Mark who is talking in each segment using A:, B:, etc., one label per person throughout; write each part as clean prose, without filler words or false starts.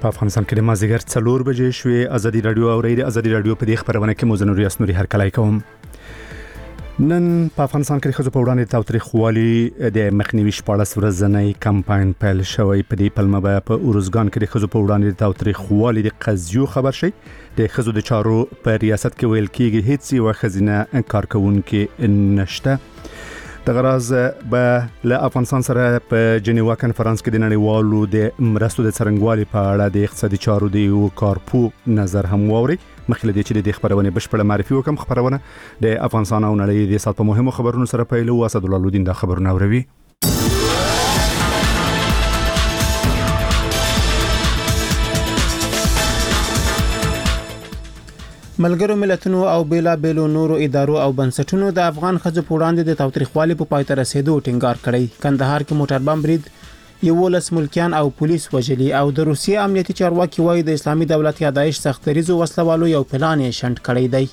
A: په افغانستان کې د مازیګر 4 بجې شوې. ازادي رادیو او ازادي رادیو په دې خبرونه کې موزنوري اسنوري هر کله کوم. نن په افغانستان کې د خځو په وړاندې تاوتریخوالي د مخنیوي 14 ورځنی کمپاین پیل شوی. په دې پلمه په اورزګان کې د خځو په وړاندې تاوتریخوالي د قضیو خبر شي. د خځو د چارو په ریاست کې ویل کېږي هیڅ یو خزینه کارکونکو نشته. د غراز به له افغانستان سره په جنیوا کانفرنس کې د نړیوالو د مرستو د څرنګوالي په اړه د اقتصادي چارو د یو کارپو نظر هم ووري. مخکې د چې د خبرونه بشپړه معرفي وکم. خبرونه د افغانستان او نړۍ د سات په مهمو خبرونو سره پیلو. اسد الله لودین د خبرونه اوروي.
B: ملګرو ملتونو او بیلابېلو نورو ادارو او بنسټونو د افغان ښځو په وړاندې د تاوتریخوالي په پای ته رسیدو ټینګار کړی. کندهار کې موټر بم برید 11 ملکیان او پولیس وژلي او د روسیې امنیتي چارواکي وایي د اسلامي دولت یا داعش سختریزو وسلوالو یو پلان یې شنډ کړی دی.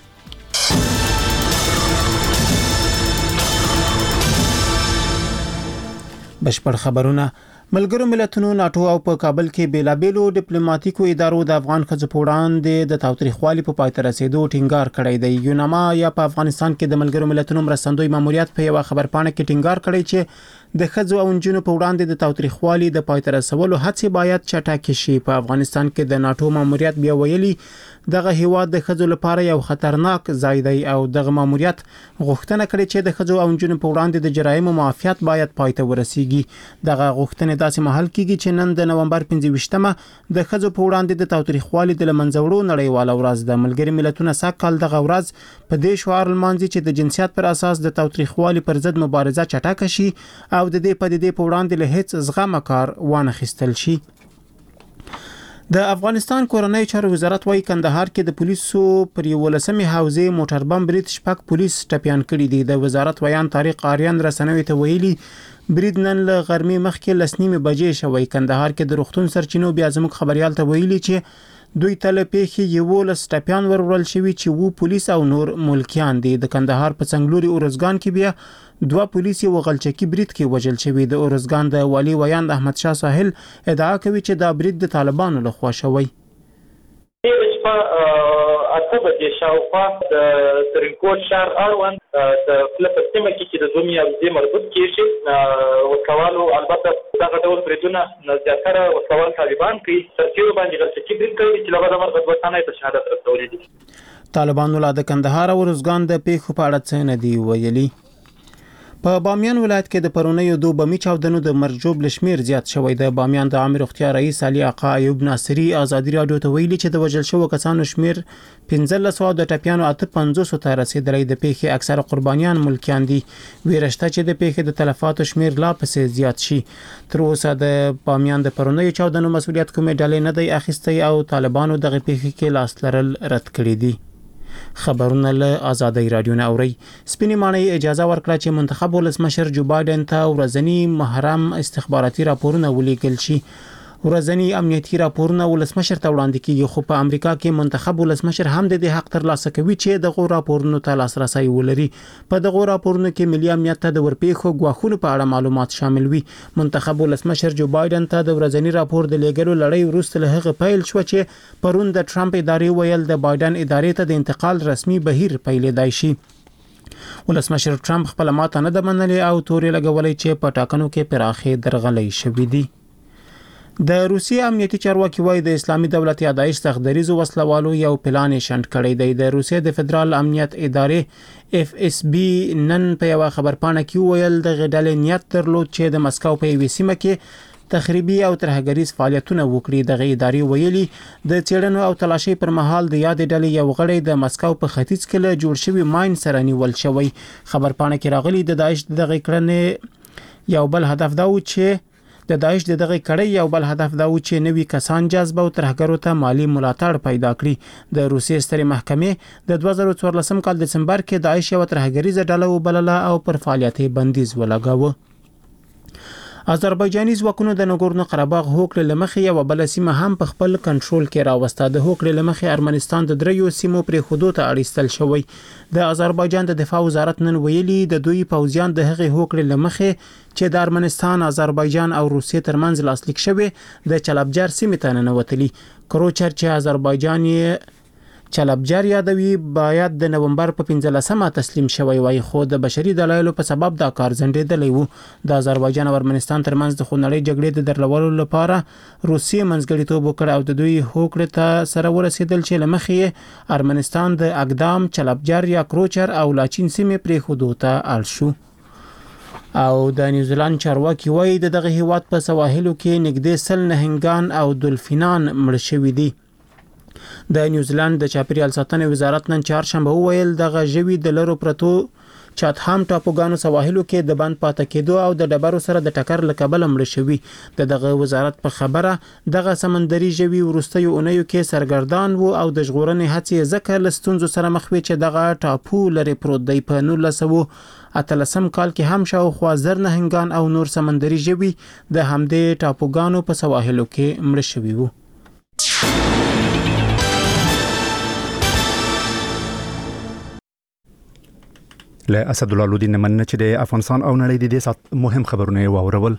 B: بشپړ خبرونه. ملګرو ملتونو ناتو او په کابل کې بیلابېلو ډیپلوماټیکو ادارو د افغان ښځو په وړاندې د تاوتریخوالي په پای ته رسیدو ټینګار کړی دی. یوناما یا په افغانستان کې د ملګرو ملتونو مرستندوی ماموریت په یو خبرپاڼه کې ټینګار کړی چې د ښځو او نجونو په وړاندې د تاوتریخوالي د پای ته رسولو هڅې باید چټکې شي. په افغانستان کې د ناتو ماموریت بیا ویلي دغه هیواد د ښځو لپاره یو خطرناک ځای دی او دغه ماموریت غوښتنه کړې چې د ښځو او نجونو په وړاندې د جرایمو معافیت باید پای ته ورسیږي. دغه غوښتنې داسې مهال کېږي چې نن د نومبر 25مه د ښځو په وړاندې د تاوتریخوالي د لمنځوړو نړیواله ورځ ده. ملګري ملتونه سږ دغه ورځ په دې شعار لمانځي چې د جنسیت پر اساس د تاوتریخوالي پر ضد مبارزه چټکه شي او د دې پدیدې په وړاندې له هیڅ زغمه کار وانه خیستل شي. د افغانستان کورنۍ چارو وزارت وايي کندهار کې د پولیسو پر 11مې حوزې موټر بم برید 6 پولیس ټپيان کړي دي. د وزارت ویان طارق آریان رسنوي ته ویلي برید نن له غرمې مخکې 9:30 بجې شوی. کندهار کې د روغتون سرچینو بیا زموږ خبريال ته ویلي چې دوی تل پیښې 11 ټپيان ورول شوی چې وو پولیس او نور ملکیان دي. د کندهار په څنګلوري اورزګان کې بیا 2 پولیس یو غلچکی برید کې وژل شوی. د اورزګان د والی ویان احمد شاه ساحل ادعا کوي چې دا برید د طالبانو لخوا شوی.
C: په اته بجې شاوخوا د ترنکوټ شهر اړوند د فلسطین کې د دومي اوزې مربوط کیږي وکوالو البته دغه ډول بریدونه زیاتره وکوال طالبان کوي. سرتیرو باندې غلطي برید کوي چې لږه د مرګ وطنه ته شهادت رسولي دي.
B: طالبانو لا د کندهار او اورزګان د پیښو په اړه څه نه دی ویلي. په بامیان ولایت کې د پرونیو 2 بمي چاودنو د مرجوب لشمیر زیات شوی. د بامیان د عامه روغتیا رئیس علي آقا ایوب ناصری ازادي رادیو ته ویلي چې د وژل شوو کسانو شمیر 15 او د ټپيانو 850 ته رسیدلی. د پیښې اکثره قربانیان ملکیان دي. ویرشته چې د پیښې د تلفاتو شمیر لا پسې زیات شي. تر اوسه د بامیان د پرونیو چاودنو مسؤلیت کومې ډلې نه دی اخیستی او طالبانو دغه پیښې کې لاس لرل رد کړی دي. خبرونه له ازادي رادیو نه اوري. سپینې مانای اجازه ورکړه چې منتخب ولسمشر جو بایدن ته ورځنی محرم استخباراتي راپورونه ولیکل شي. ورځنی امنیتي راپورونه ولسمشر ته وړاندې کیږي خو په امریکا کې منتخب ولسمشر هم د دې حق ترلاسه کوي چې دغه راپورونو ته لاسرسي ولري. په دغه راپورونو کې ملي امنیت ته د ورپېښو غواخونو په اړه معلومات شامل وي. منتخب ولسمشر جو بایدن ته د ورځنی راپور د لېږلو لړۍ وروسته له هغه پیل شو چې پرون د ټرمپ ادارې ویل د بایدن ادارې ته د انتقال رسمي بهیر پیلېدای شي. ولسمشر ټرمپ خپل ماته نه د منلې او تورې لګولې چې په ټاکنو کې پراخې درغلې شوې دي. د روسیې امنیتي چارواکي وایي د اسلامي دولت یا داعش سختریزو وسلوالو یو پلان شنډ کړی دی. د روسیې د فدرال امنیت ادارې FSB نن په یو خبرپاڼه کې ویل د غډلې نیت درلود چې د مسکو په یوې سیمه کې تخریبي او ترهګریز فعالیتونه وکړي. دغه ادارې ویلي د چېړنو او تلاشي پر مهال د یاد ډلې یو غړی د مسکو په ختیځ کې له جوړ شوی ماین سره نیول شوی. خبرپاڼه کې راغلي د داعش دغه کړنې یو بل هدف دا و چې د داعش دغه کړي یو بل هدف دا و چې نوي کسان جذب او ترهګرو ته مالی ملاتړ پیدا کړي. د روسیې سترې محکمې د 2014 کال دسمبر کې داعش یو ترهګریزه ډله وبلله او پر فعالیت بندیز ولګاوه. آذربایجاني ځواکونو د نګورنو قرهباغ هوکړې له مخې یوه بله سیمه هم په خپل کنټرول کې راوسته. د هوکړې له مخې ارمنستان د 3 سیمو پرېښودو ته اړ ایستل شوی. د آذربایجان د دفاع وزارت نن ویلي د دوی پوځیان د هغې هوکړې له مخې چې د ارمنستان، آذربایجان او روسیې ترمنځ لاسلیک شوی د چلبجر سیمې ته ننوتلي. کروچر چې آذربایجان یې چلبجر یادوي باید د نومبر په 15مه تسلیم شوی وای، خو د بشري دلایلو په سبب دا کار ځنډېدلی و. د آذربایجان او ارمنستان ترمنځ د خونړۍ جګړې د درلولو لپاره روسیې منځګړیتوب وکړ او د دوی هوکړې ته سره ورسېدل چې له مخې ارمنستان د اقدام، چلبجر یا کروچر او لاچین سیمې پرېښودو ته اړ شو. او د نیوزیلند چارواکي وایي د دغه هیواد په سواحلو کې نږدې 100 نهنګان او دولفینان مړه شوي دي. د نیوزیلند د چاپیریال ساتنې وزارت نن چهارشنبه وویل دغه ژوي د لرو پرتو چاتهام ټاپوګانو سواحلو کې د بند پاتې کېدو او د ډبرو سره د ټکر له کبله مړه شوي. دغه وزارت په خبره دغه سمندري ژوي وروستیو اونیو کې سرګردان وو او د ژغورنې هڅې ځکه له ستونزو سره مخ وي چې دغه ټاپو لري پروت دی. په 1988 کال کې هم شاوخوا 1000 نهنګان او نور سمندري ژوي د همدې ټاپوګانو په سواحلو کې مړه شوي وو.
A: له اسدالله لودي نه مننه چې د افغانستان او نړۍ د دې سات مهم خبرونه واورول.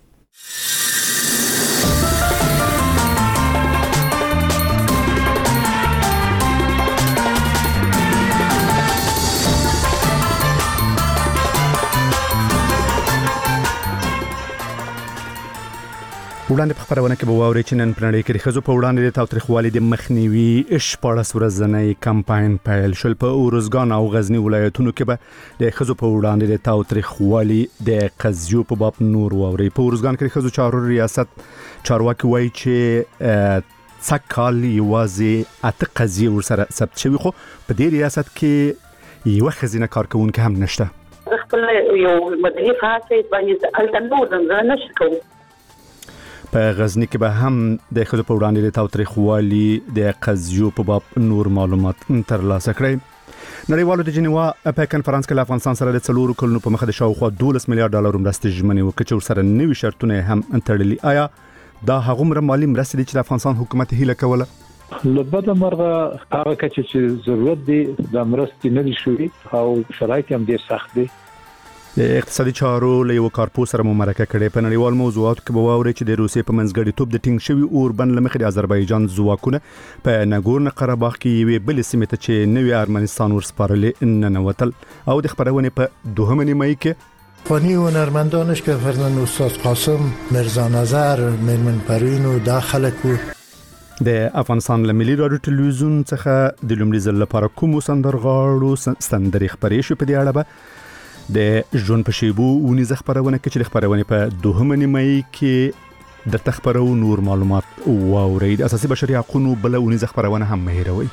A: وړاندې په خبرونه کې به واورئ چې نن په نړۍ کې د ښځو په وړاندې د تاوتریخوالي د مخنیوي 14 ورځنی کمپاین پیل شول. په اروزګان او غزنی ولایتونو کې به د ښځو په وړاندې د تاوتریخوالي د قضیو په باب نور واورئ. په اروزګان کې د ښځو چارو ریاست چارواکي وایي چې څکال یوازې 8 قضیې ورسره ثبت شوي، خو په دې ریاست کې یو ښځینه کارکونکې هم نشته.
D: خپل یو مدني فعال باندې الټنور نه شکو.
A: په غزنی کې به هم د ښځو په وړاندې د تاوتریخوالي د قضیو په باب نور معلومات ترلاسه کړئ. نړیوالو د جنیوا په کنفرانس کې له افغانستان سره د 4 کلونو په مخه د شاوخوا 12 میلیارډ ډالر مرستې ژمنې وکړې چې ورسره نوي شرطونه هم تړلي. آیا دا هغومره مالي مرستې دي چې د افغانستان حکومت هیله کوله؟
E: لبدا مرغه هغه کچې چې ضرورت دي د مرستې نه دي شوي او شرایط هم ډېر سخت دي.
A: د اقتصادي چارو له یو کارپوس سره مرکه کړې. په نړیوال موضوعاتو کې به واورئ چې د روسیې په منځګړیتوب د ټینګ شوي اوربند له مخې د آذربایجان ځواکونه په نګورنو قرهباغ کې یوې بلې سیمې ته چې نوي ارمنستان ورسپارلې ننوتل. او د خبرونې په 2 نیمایي کې
F: فانی هنرمندانش که فرزند استاد قاسم، مرزا نظر، میرمن پروین و دا خلک و
A: د افغانستان له ملي رادیو ټلویزیون څخه د لومړي ځل لپاره کومو سندرغاړو سندرې خبرې شوې. په دې اړه به د ژوند په شیبو ونیزه خبرونه کې چې خبرونه په 2 نیمایي کې د تخبرو نور معلومات واورئ. د اساسي بشري حقوقو بل ونیزه خبرونه هم مهیروي.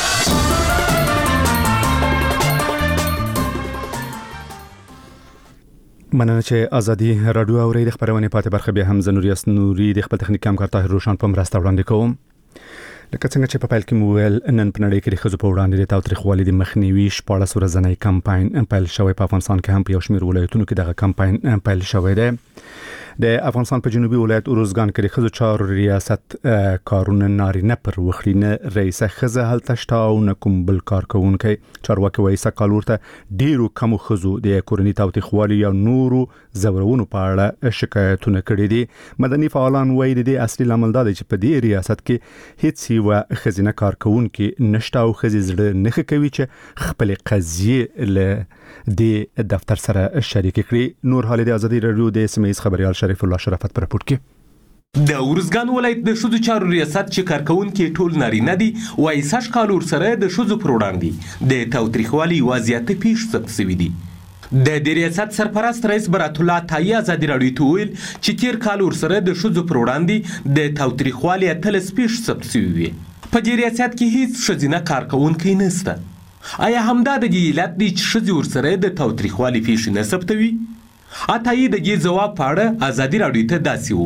A: مننه چې ازادي رادیو اورئ. د خبرونه پاتې برخه به هم زنوریاس نوري د خپل تخنیک همکار طاهر روشن په مرسته وړاندې کوم. لکه څنګه چې په پیل کې مویل نن په نړۍ کې د ښځو په وړاندې د تاوتریخوالي د مخنیوي 14 ورځنی کمپاین پیل شوی. په افغانستان کې هم په یو شمېر ولایتونو کې دغه کمپاین پیل شوی دی. د افغانستان په جنوبي ولایت اروزګان کې د ښځو چارو ریاست کارونه نارینه پر وخلینه رئیسه ښځه هلته شته او نه کوم بل کارکونکی. چارواکي وایي سکال ورته ډیرو کمو ښځو د کورني تاوتریخوالي یا نورو زورونو په اړه شکایتونه کړي دي. مدني فعالان وایي د دې اصلي لامل دا دی چې په دې ریاست کې هیڅ یو ښځینه کارکونکي نشته او ښځې زړه نه کوي چې خپل قضیې له د دفتر سره شریک کړي. نور حال د ازادي رادیو د سیمې خبريال شریف الله شرافت پر راپور کې
G: د اورزګان ولایت د ښځو چارو ریاست چې کارکونکي ټول نارینه دي وایي سږ کال ورسره د ښځو پر وړاندې د تاوتریخوالي وضعیت پیښ ثبت شوي دي. د دې ریاست سرپرست رئیس برات الله تایي ازادي رادیو ته ویل چې تیر کال ورسره د ښځو پر وړاندې د تاوتریخوالي 13 پیښ ثبت شوي وي. په دې ریاست کې هیڅ ښځینه کارکونکی نشته. آیا همدا د دې علت دی چې ښځې ورسره د تاوتریخوالي پیښې نه ثبتوي؟ عطایي د دې ځواب په اړه ازادي رادیو ته داسې وویل.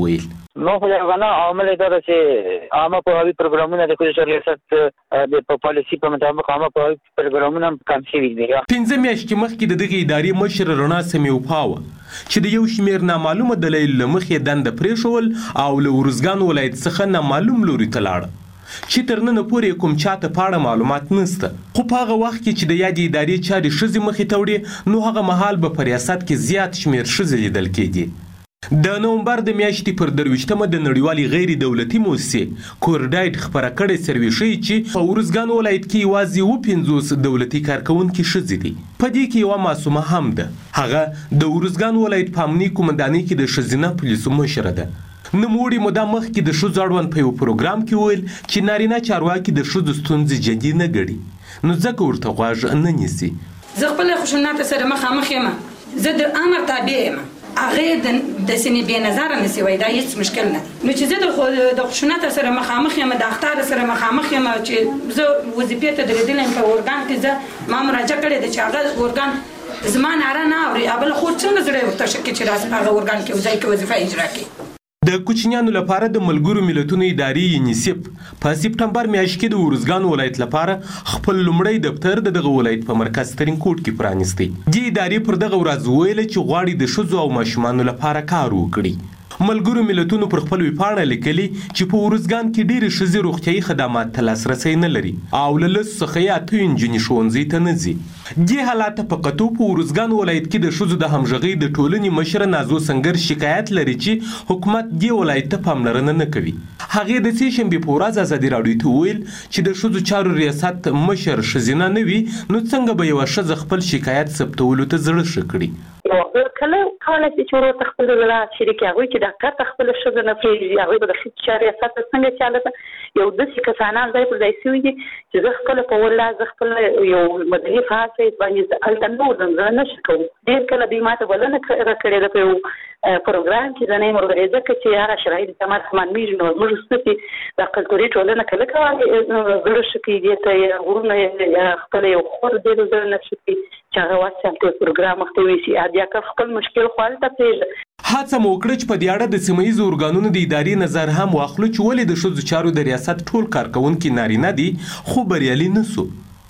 H: نو خو غواړم عامل دا چې عامه پوهاوی پروګرامونه د خصوصي ریاست د پالیسي په مطابق عامه پوهاوی پروګرامونه کم شوي دي.
G: 15 میاشتې مخکې د دغه ادارې مشر رڼا سمیوپاوه چې د یو شمېر نامعلومه دلایل له مخې دنده پرېښول او له ارزګان ولایت څخه نامعلوم لوري ته لاړه چې تر ننه پورې کوم چاته په اړه معلومات نشته. خو په هغه وخت کې چې د یادې ادارې چارې ښځې مخې ته وړې نو هغه مهال به په ریاست کې زیات شمېر ښځې لیدل کېدې. د نومبر د میاشتې پر 23مه د نړیوالې غیر دولتي موسسې کورډایټ خپره کړې سروې ښیي چې په ارزګان ولایت کې یوازې 50 دولتي کارکوونکي ښځې دي. په دې کې یوه معصومه هم ده. هغه د ارزګان ولایت په امني قومندانۍ کې د ښځینه پولیسو مشره ده. نوموړي موده مخکې د ښځو اړوند په یو پروګرام کې ویل چې نارینه چارواکي د ښځو ستونزې جدي نه ګڼي نو ځکه ورته غوږ نه نیسي.
I: زه خپل خشونت سره مخامخ یم. زه د امر تابع یم. هغه د سینې بې نظر نسی وای دا هیڅ مشکل نه دی. نو چې زه د خشونت سره مخامخ یم د اختار سره مخامخ یم چې زه وظیفې ته درېدلم په اورګان کې زه ما مراجعه کړې ده چې هغه اورګان زما ناره نه اوري بل خو څنګه زړه ورته شکه چې راس هغه اورګان کې ځای کې وظیفه اجرا کړي.
G: د کوچنیانو لپاره د ملګرو ملتونو ادارې یونیسف په سپټمبر میاشت کې د ارزګان ولایت لپاره خپل لومړی دفتر د دغه ولایت په مرکز ترینکوټ کې پرانیستی. دې ادارې پر دغه ورځ ویل چې غواړي د ښځو او ماشومانو لپاره کار وکړي. ملګرو ملتونو پر خپل ویبپاڼه لیکلي چې په ارزګان کې ډېرې ښځې روغتیایي خدمات ته لاسرسی نه لري او له لسو څخه یې 8 نجونې ښوونځي ته نه ځي. دې حالات په کتو په ارزګان ولایت کې د ښځو د همغږۍ د ټولنې مشره نازو سنگر شکایت لري چې حکومت دې ولایت ته پاملرنه نه کوي. هغې د سې شنبې په ورځ ازادي راډیو ته ویل چې د ښځو چارو ریاست مشر ښځینه نه وي نو څنګه به یوه ښځه خپل شکایت ثبتولو ته زړه ښه کړي.
D: کله کله چې ورته خپل لا شریک هغه چې د کار خپل ښځه نه پریږدي هغه به د خپل ریاست څنګه چاله یو د کسانان ځای پر ځای سوي دي چې زه خپل په ولا زه خپل یو مدني فعالیت باندې التنور نه شکو ډیر کله به ماته ولنه کړې ده په پروګرام کې د نه مرغې ځکه چې هغه شرایط تمام سامان میږي نو موږ ستې د کلتوري ټولنه کله کوي زړه شکی دي ته ورونه خپل یو خور دې زړه نه شکی چې هغه واسه په پروګرام مخته وي چې بیا که خپل مشکل خالته پیژ
G: هڅه مو وکړه چې په دې اړه د سیمه ییزو ارګانونو د ادارې نظر هم واخلو چې ولې د ښځو چارو د ریاست ټول کارکوونکي نارینه دي خو بریالي نه سو.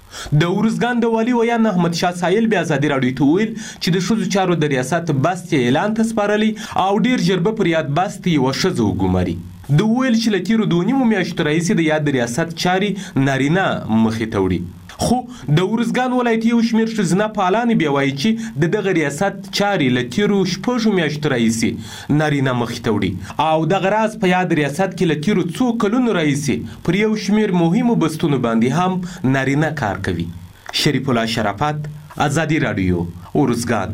G: د ارزګان د والي ویان احمد شاه سایل بیا ازادي راډیو ته ویل چې د ښځو چارو د ریاست بست اعلان ته سپارلی او ډیر ژر به پر یاد بست یوه ښځه وګماري. د ویل چې له تیرو 2.5 میاشتو راهیسې د یاد ریاست چارې نارینه مخې ته وړي. خو د ارزګان ولایت یو شمېر ښځینه فعالانې بیا وایي چې د دغه ریاست چارې له تیرو 6 میاشتو راهیسې نارینه مخې ته وړي او دغه راز په یاد ریاست کې له تیرو څو کلونو راهیسې پر یو شمېر مهمو بستونو باندې هم نارینه کار کوي. شریف الله شرافت، ازادي راډیو، ارزګان.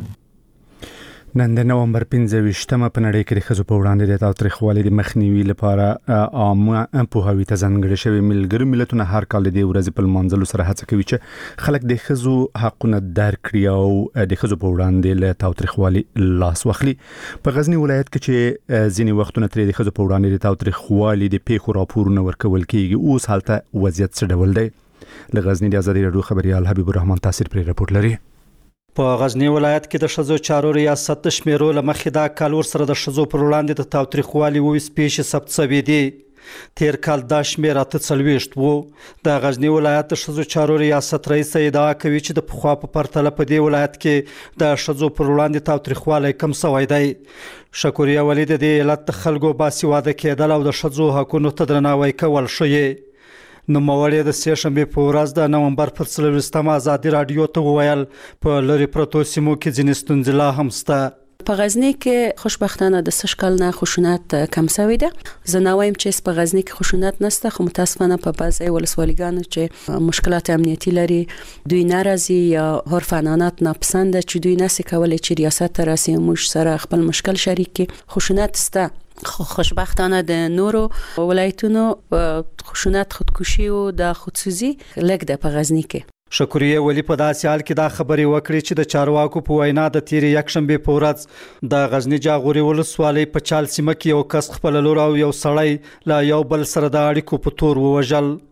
A: نن د نومبر 15مه په نړۍ کې د ښځو په وړاندې د تاوتریخوالي د مخنیوي لپاره عامه پوهاوي ته ځانګړي شوی ملګرو ملتونه هر کال د دې ورځې په لمانځلو سره هڅه کوي چې خلک د ښځو حقونه درک کړي او د ښځو په وړاندې له تاوتریخوالي لاس واخلي. په غزنی ولایت کې چې ځینې وختونه ترې د ښځو په وړاندې د تاوتریخوالي د پیښو راپورونه ورکول کیږي اوس هلته وضعیت څه ډول دی؟ له غزنی د ازادي راډیو خبريال حبیب الرحمن تاثیر پرې راپور لري.
J: په غزنی ولایت کې د ښځو چارو ریاست د شمیرو لمخې دا کال ورسره د ښځو پر وړاندې د تاوتریخوالي 20 پیښې ثبت شوې دي. تیر کال دا شمیر 48 وو. د غزنی ولایت د ښځو چارو ریاست رئیس ادعا کوي چې د پخوا په پرتله په دې ولایت کې د ښځو پر وړاندې تاوتریخوالی کم شوی دی. شکوریا ولی د دې علت د خلکو باسواده کېدل او د ښځو حقونو ته درناوی کول ښیي. نوموړی د سې شنبې په ورځ د نومبر پر 24مه ازادي راډیو ته وویل په لرې پرتو سیمو کې ځینې ستونزې لا هم شته.
K: په غزنی کې خوشبختانه د سږ کال نه خشونت کم شوی دی. زه نه وایم چې په غزنی کې خشونت نشته خو متاسفانه په بعضی ولسوالیګانو چې مشکلات امنیتي لري دوی ناراضي یا عرف عنعنات ناپسند چې دوی نسي کولای چې ریاست ته راسي موږ سره خپل مشکل شریک کړي. خشونت شته خوشبختانه د نورو ولایتونو خشونت خودکشي او د خودسوزي لږ د په غزنی کې.
J: شکریه ولی په داسې حال کې دا خبرې وکړي چې د چارواکو په وینا د تیرې یکشنبې په ورځ د غزنی جاغوري ولسوالۍ په چال سیمه کې یو کس خپل لور او یو سړی لا یو بل سره د اړیکو په تور ووژل.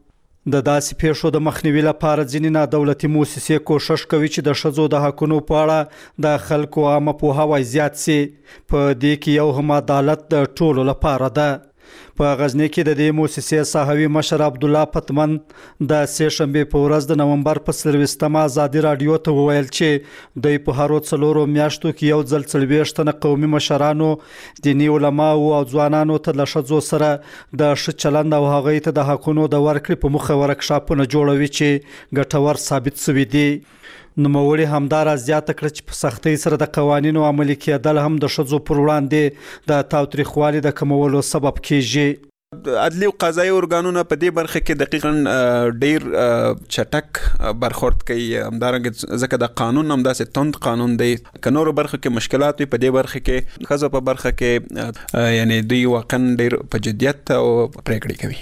J: د داسې پیښو د مخنیوي لپاره ځینې نادولتي مؤسسې کوشش کوي چې د ښځو د حقونو په اړه د خلکو عامه پوهاوی زیات شي. په دې کې یو هم عدالت د ټولو لپاره ده. په غزنی کې د دې مؤسسې صحوي مشر عبدالله پتمن د سه شنبه په ورځ د نومبر په 23 ازادي رادیو ته وویل چې د په هرو څلورو میاشتو کې یو ځل 40 تنه قومي مشرانو، دیني علماو او ځوانانو ته له ښځو سره د ښه چلند او هغوی ته د حقونو د ورکړې په موخه ورکشاپونه جوړوي چې ګټور ثابت شوي دي. نوموړي همدارا زیاته کړه چې په سختۍ سره د قوانینو عملي کېدل هم د ښځو پر وړاندې د تاوتریخوالي د کمولو سبب کیږي.
L: عدلي او قضایي ارګانونه په دې برخه کې دقیقاً ډیر چټک برخورد کوي. همدارنګه ځکه د قانون هم داسې تند قانون دی، که نورو برخه کې مشکلات وي، په دې برخه کې ښځو په برخه کې یعنی دوی واقعا ډیر په جدیت او پریکړې کوي.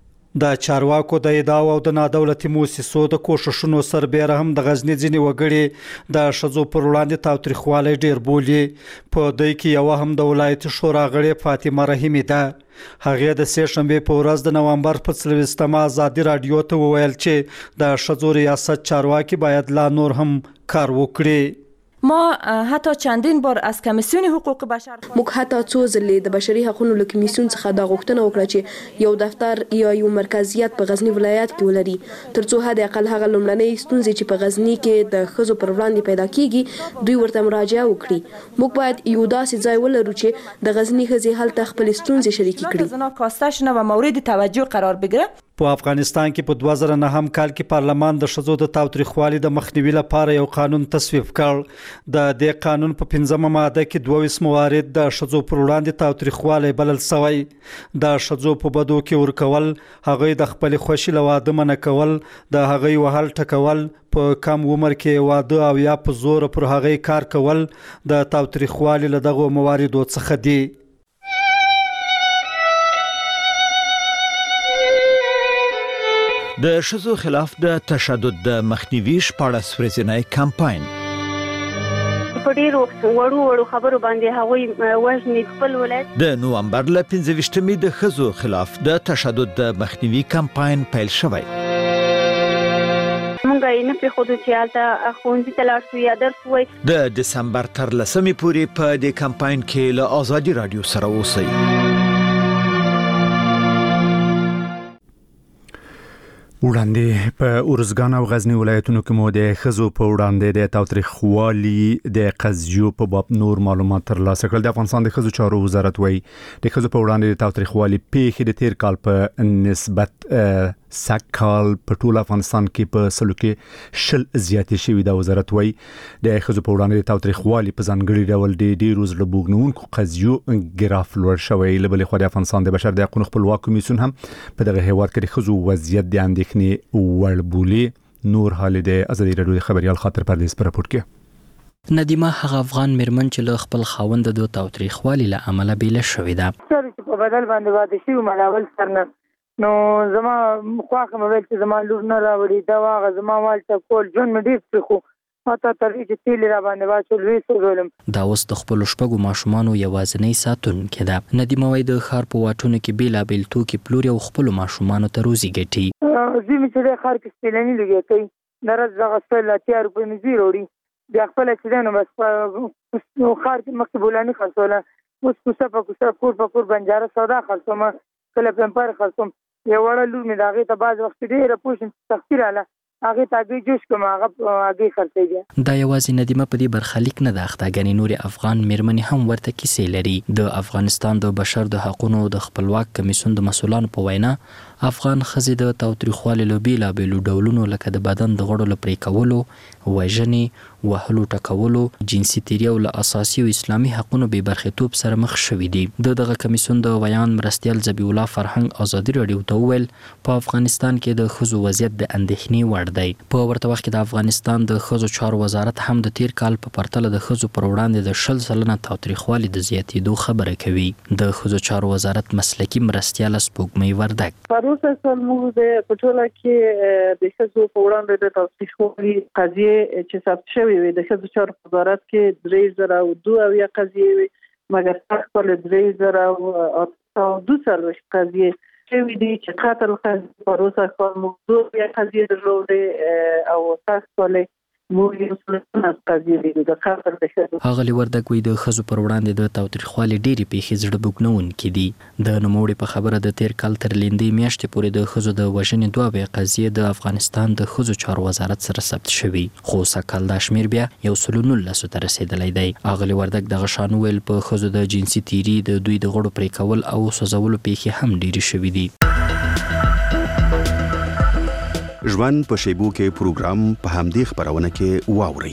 J: د چارواکو د ادعاو او د نادولتي مؤسسو د کوششونو سربېره هم د غزنی ځینې وګړي د ښځو پر وړاندې تاوتریخوالی ډیر بولي. په دوی کې یو هم د ولایتي شورا غړې فاطمه رحیمي ده. هغې د سه شنبه په ورځ د نومبر په 23 ازادي رادیو ته وویل چې د ښځو ریاست چارواکي باید لا نور هم کار وکړي.
M: ما حتی چندین بار از کمیسیون حقوق بشر
N: موږ حتی څو ځلې د بشري حقوقو له کمیسیون څخه دا غوښتنه وکړه چې یو دفتر یا یو مرکزیت په غزنی ولایت کې ولري، ترڅو حد اقل هغه لومړنۍ ستونزې چې په غزنی کې د ښځو پر وړاندې پیدا کیږي دوی ورته مراجعه وکړي. موږ باید یو داسې ځای ولرو چې د غزنی ښځې هلته خپل ستونزې شریکې کړي.
M: زنا کاسته شنه و مورد توجه قرار بگیره.
J: په افغانستان کې په 2009 کال کې پارلمان د ښځو د تاوتریخوالي د مخنیوي لپاره یو قانون تصویب کړ. د دې قانون په 15مه ماده کې 22 موارد د ښځو پر وړاندې تاوتریخوالی بلل شوی. د ښځو په بدو کې ورکول، هغوی د خپل خوښي له واده منع کول، د هغوی وهل ټکول، په کم عمر کې واده او یا په زور پر هغوی کار کول د تاوتریخوالي له دغو مواردو څخه دي.
O: د ښځو خلاف د تشدد د مخنیوي 14 ورځنی کمپاین
P: په ډیرو وړو خبرو باندې هغوی وژني خپل ولایت.
O: د نومبر له 15مې د ښځو خلاف د تشدد د مخنیوي کمپاین پیل شوی.
P: موږ یې نه پرېښودو چې هلته ښوونځي ته لاړ شو یا درس ووایي.
O: د دسمبر تر 10مې پورې په دې کمپاین کې له ازادي رادیو سره اوسئ.
A: وړاندې په ارزګان او غزنی ولایتونو کې مو د ښځو په وړاندې د تاوتریخوالي د قضیو په باب نور معلومات ترلاسه کړل. د افغانستان د ښځو چارو وزارت وایي د ښځو په وړاندې د تاوتریخوالي پیښې د تیر کال په نسبت سکال په ټول افغانستان کې په سلو کې 10 زیاتې شوي. د وزارت وایي د ښځو په وړاندې د تاوتریخوالي په ځانګړي ډول د ډیرو زړه بوږنونکو قضیو ګراف لوړ شوی. له بلې خوا د افغانستان د بشر د حقوقو خپلواک کمیسیون هم په دغه هیواد کې د ښځو وضعیت د اندېښنې وړ بولي. نور حال د ازادي رادیو د خبريال خاطر پردیس پر راپور کې
Q: ندیمه هغه افغان میرمن چې له خپل خاوند د تاوتریخوالي له عمله بیل شوې ده.
R: په بدل باندې واده شي ملاول سرنه نو زما خواخه مې چې زما لور نه راوړي دا واغه زما والته کول جون مې ډیر خو ماته تر دې چې تیل را باندې واچول وې سولم.
Q: دا اوس د خپل شپږو ماشومانو یوازینی ساتونکې ده. ندیمه وایي د ښار په واټونو کې بیلابیل توکي پلوري او خپل ماشومانو ته روزي ګټي.
R: زمي چې د ښار کې سپلنی لګي کوي درځ دغه سپل اتیا روپۍ مې زیروړي بیا خپل چې نو بس نو ښار کې مکتبولانی خرڅوله اوس کوڅه په کوڅه کور په کور بنجاره سودا خرڅوم کله پمپر خرڅوم. یو وړه لور مې داغه ته باز وخت ډیره پوښتنه تخسیر اله هغه تاګي جوش کوم هغه هغه خرڅېږي.
Q: دا یوازې ندیمه په دې برخلیک نه د اختاګنی نور افغان میرمنې هم ورته کیسې لري. د افغانستان د بشر د حقوقو د خپلواک کمیسیون د مسولانو په وینا افغان ښځې د تاوتریخوالي له بیلابیلو ډولونو لکه د بدن د غړو له پرې کولو، وژنې، وهلو ټکولو، جنسي تیري او له اساسي او اسلامي حقوقو بې برخیتوب سره مخ شوي دي. دغه کمیسیون د بیان مرستیال ذبیح الله فرهنګ ازادي رادیو ته وویل په افغانستان کې د ښځو وضعیت د اندېښنې وړ دی. په ورته وخت کې د افغانستان د ښځو چارو وزارت هم د تیر کال په پرتله د ښځو پر وړاندې د 10% تاوتریخوالي د زیاتېدو خبره کوي. د ښځو چارو وزارت مسلکي مرستیال سپوږمۍ وردګ
S: پروسه موږ د پټوله کې د ښځو په وړاندې د تاوتریخوالي قضیې چې ثبت شوې وي د ښځو چارو وزارت کې 3002 قضیې وي مګر خپل 3042 قضیې شوی دی چې قاتل قضیه پروسه کوم موضوع یا قضیه درلوده او تاسو له موږ یو څه قضیه دی د قاتل د شته
Q: هغه لوردک وي د خزو پر وړاندې د تاوتریخوالي ډېری پیښې زړه بوګنون کړي د نوموړي په خبره د تیر کال تر لیندې میاشتې پورې د خزو د وژنې دوه به قضیه د افغانستان د خزو چارو وزارت سره ثبت شوی خو سکهال د شمیر بیا یو سلونل لسو تر رسیدلی دی هغه لوردک د غشانو ویل په خزو د جنسي تیری د دوی د غړو پرې کول او سوځولو پیښې هم ډېری شوې دي
T: ژوند په شیبو کې پروګرام په همدې خبرونه کې واوري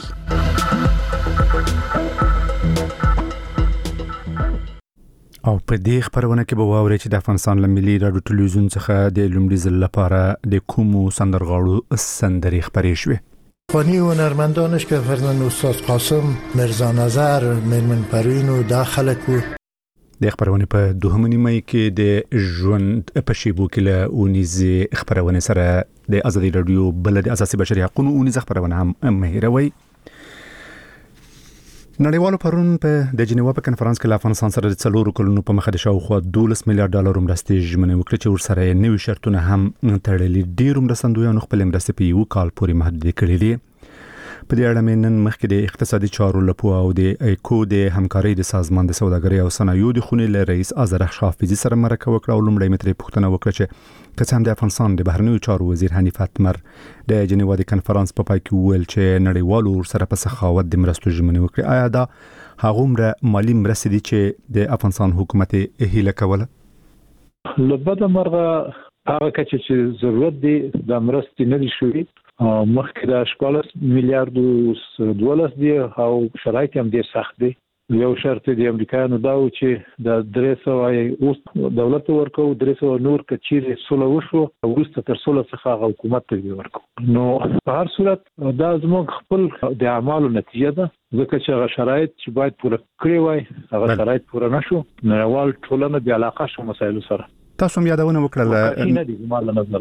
A: او په دې خبرونه کې به واوري چې د افغانستان له ملي راډیو ټلویزیون څخه د لومړي ځل لپاره د کومو سندرغاړو سندرې خبرې شوې
F: فنی هنرمندانش که فرزند استاد قاسم مرزا نظر میرمن پروین و داخلکو
A: د خبرونه په دوهمه نیمه کې د ژوند په شیبو کې له اونیزه خبرونه سره د ازادي رادیو بل د اساسي بشري حقوقو اونیزه خبرونه هم مهیروي نړیوالو پرون په د جنیوا په کنفرانس کې له افغانستان سره د 4 کلونو په مخه د شاوخوا 12 میلیارډ ډالر مرستې ژمنه وکړه چې ورسره نوي شرطونه هم تړلي ډیر مرستندویانو خپل مرستې په یو کال پورې محدود کړې دي په دې اړه نن مخکې د اقتصادي چارو لپاره او د ایکو د همکارۍ د سازمان د سوداګرۍ او صنایعو د خونې له رئیس ازرخ شافیزي سره مرکه وکړه او لومړی مترې پوښتنه وکړه چې قسم د افغانستان د بهرنیو چارو وزیر حنیف اتمر د جنیوا د کنفرانس په پای کې ویل چې نړیوالو سره په سخاوت د مرستو ژمنه وکړي آیا دا هغومره مالی مرستې دي چې د افغانستان حکومت هیله کوله
E: لبد مرغه هغه چې ضرورت دی د مرستې نه شوي مخکې د 14 میلیارډ $12 دی او شرایط هم ډیر سخت دي یو شرط د امریکایانو دا و چې د 300 اوس دولت ورکو 300 نور کچیر سوله وشو ورسته تر سوله څخه حکومت ته ورکو نو په هر صورت دا زموږ خپل د اعمالو نتیجه ده ځکه چې هغه شرایط چې باید پوره کړی وای هغه شرایط پوره نشو نړیوال ټولنه بیا علاقه شو مسایلو سره
A: تاسو هم یادونه وکړه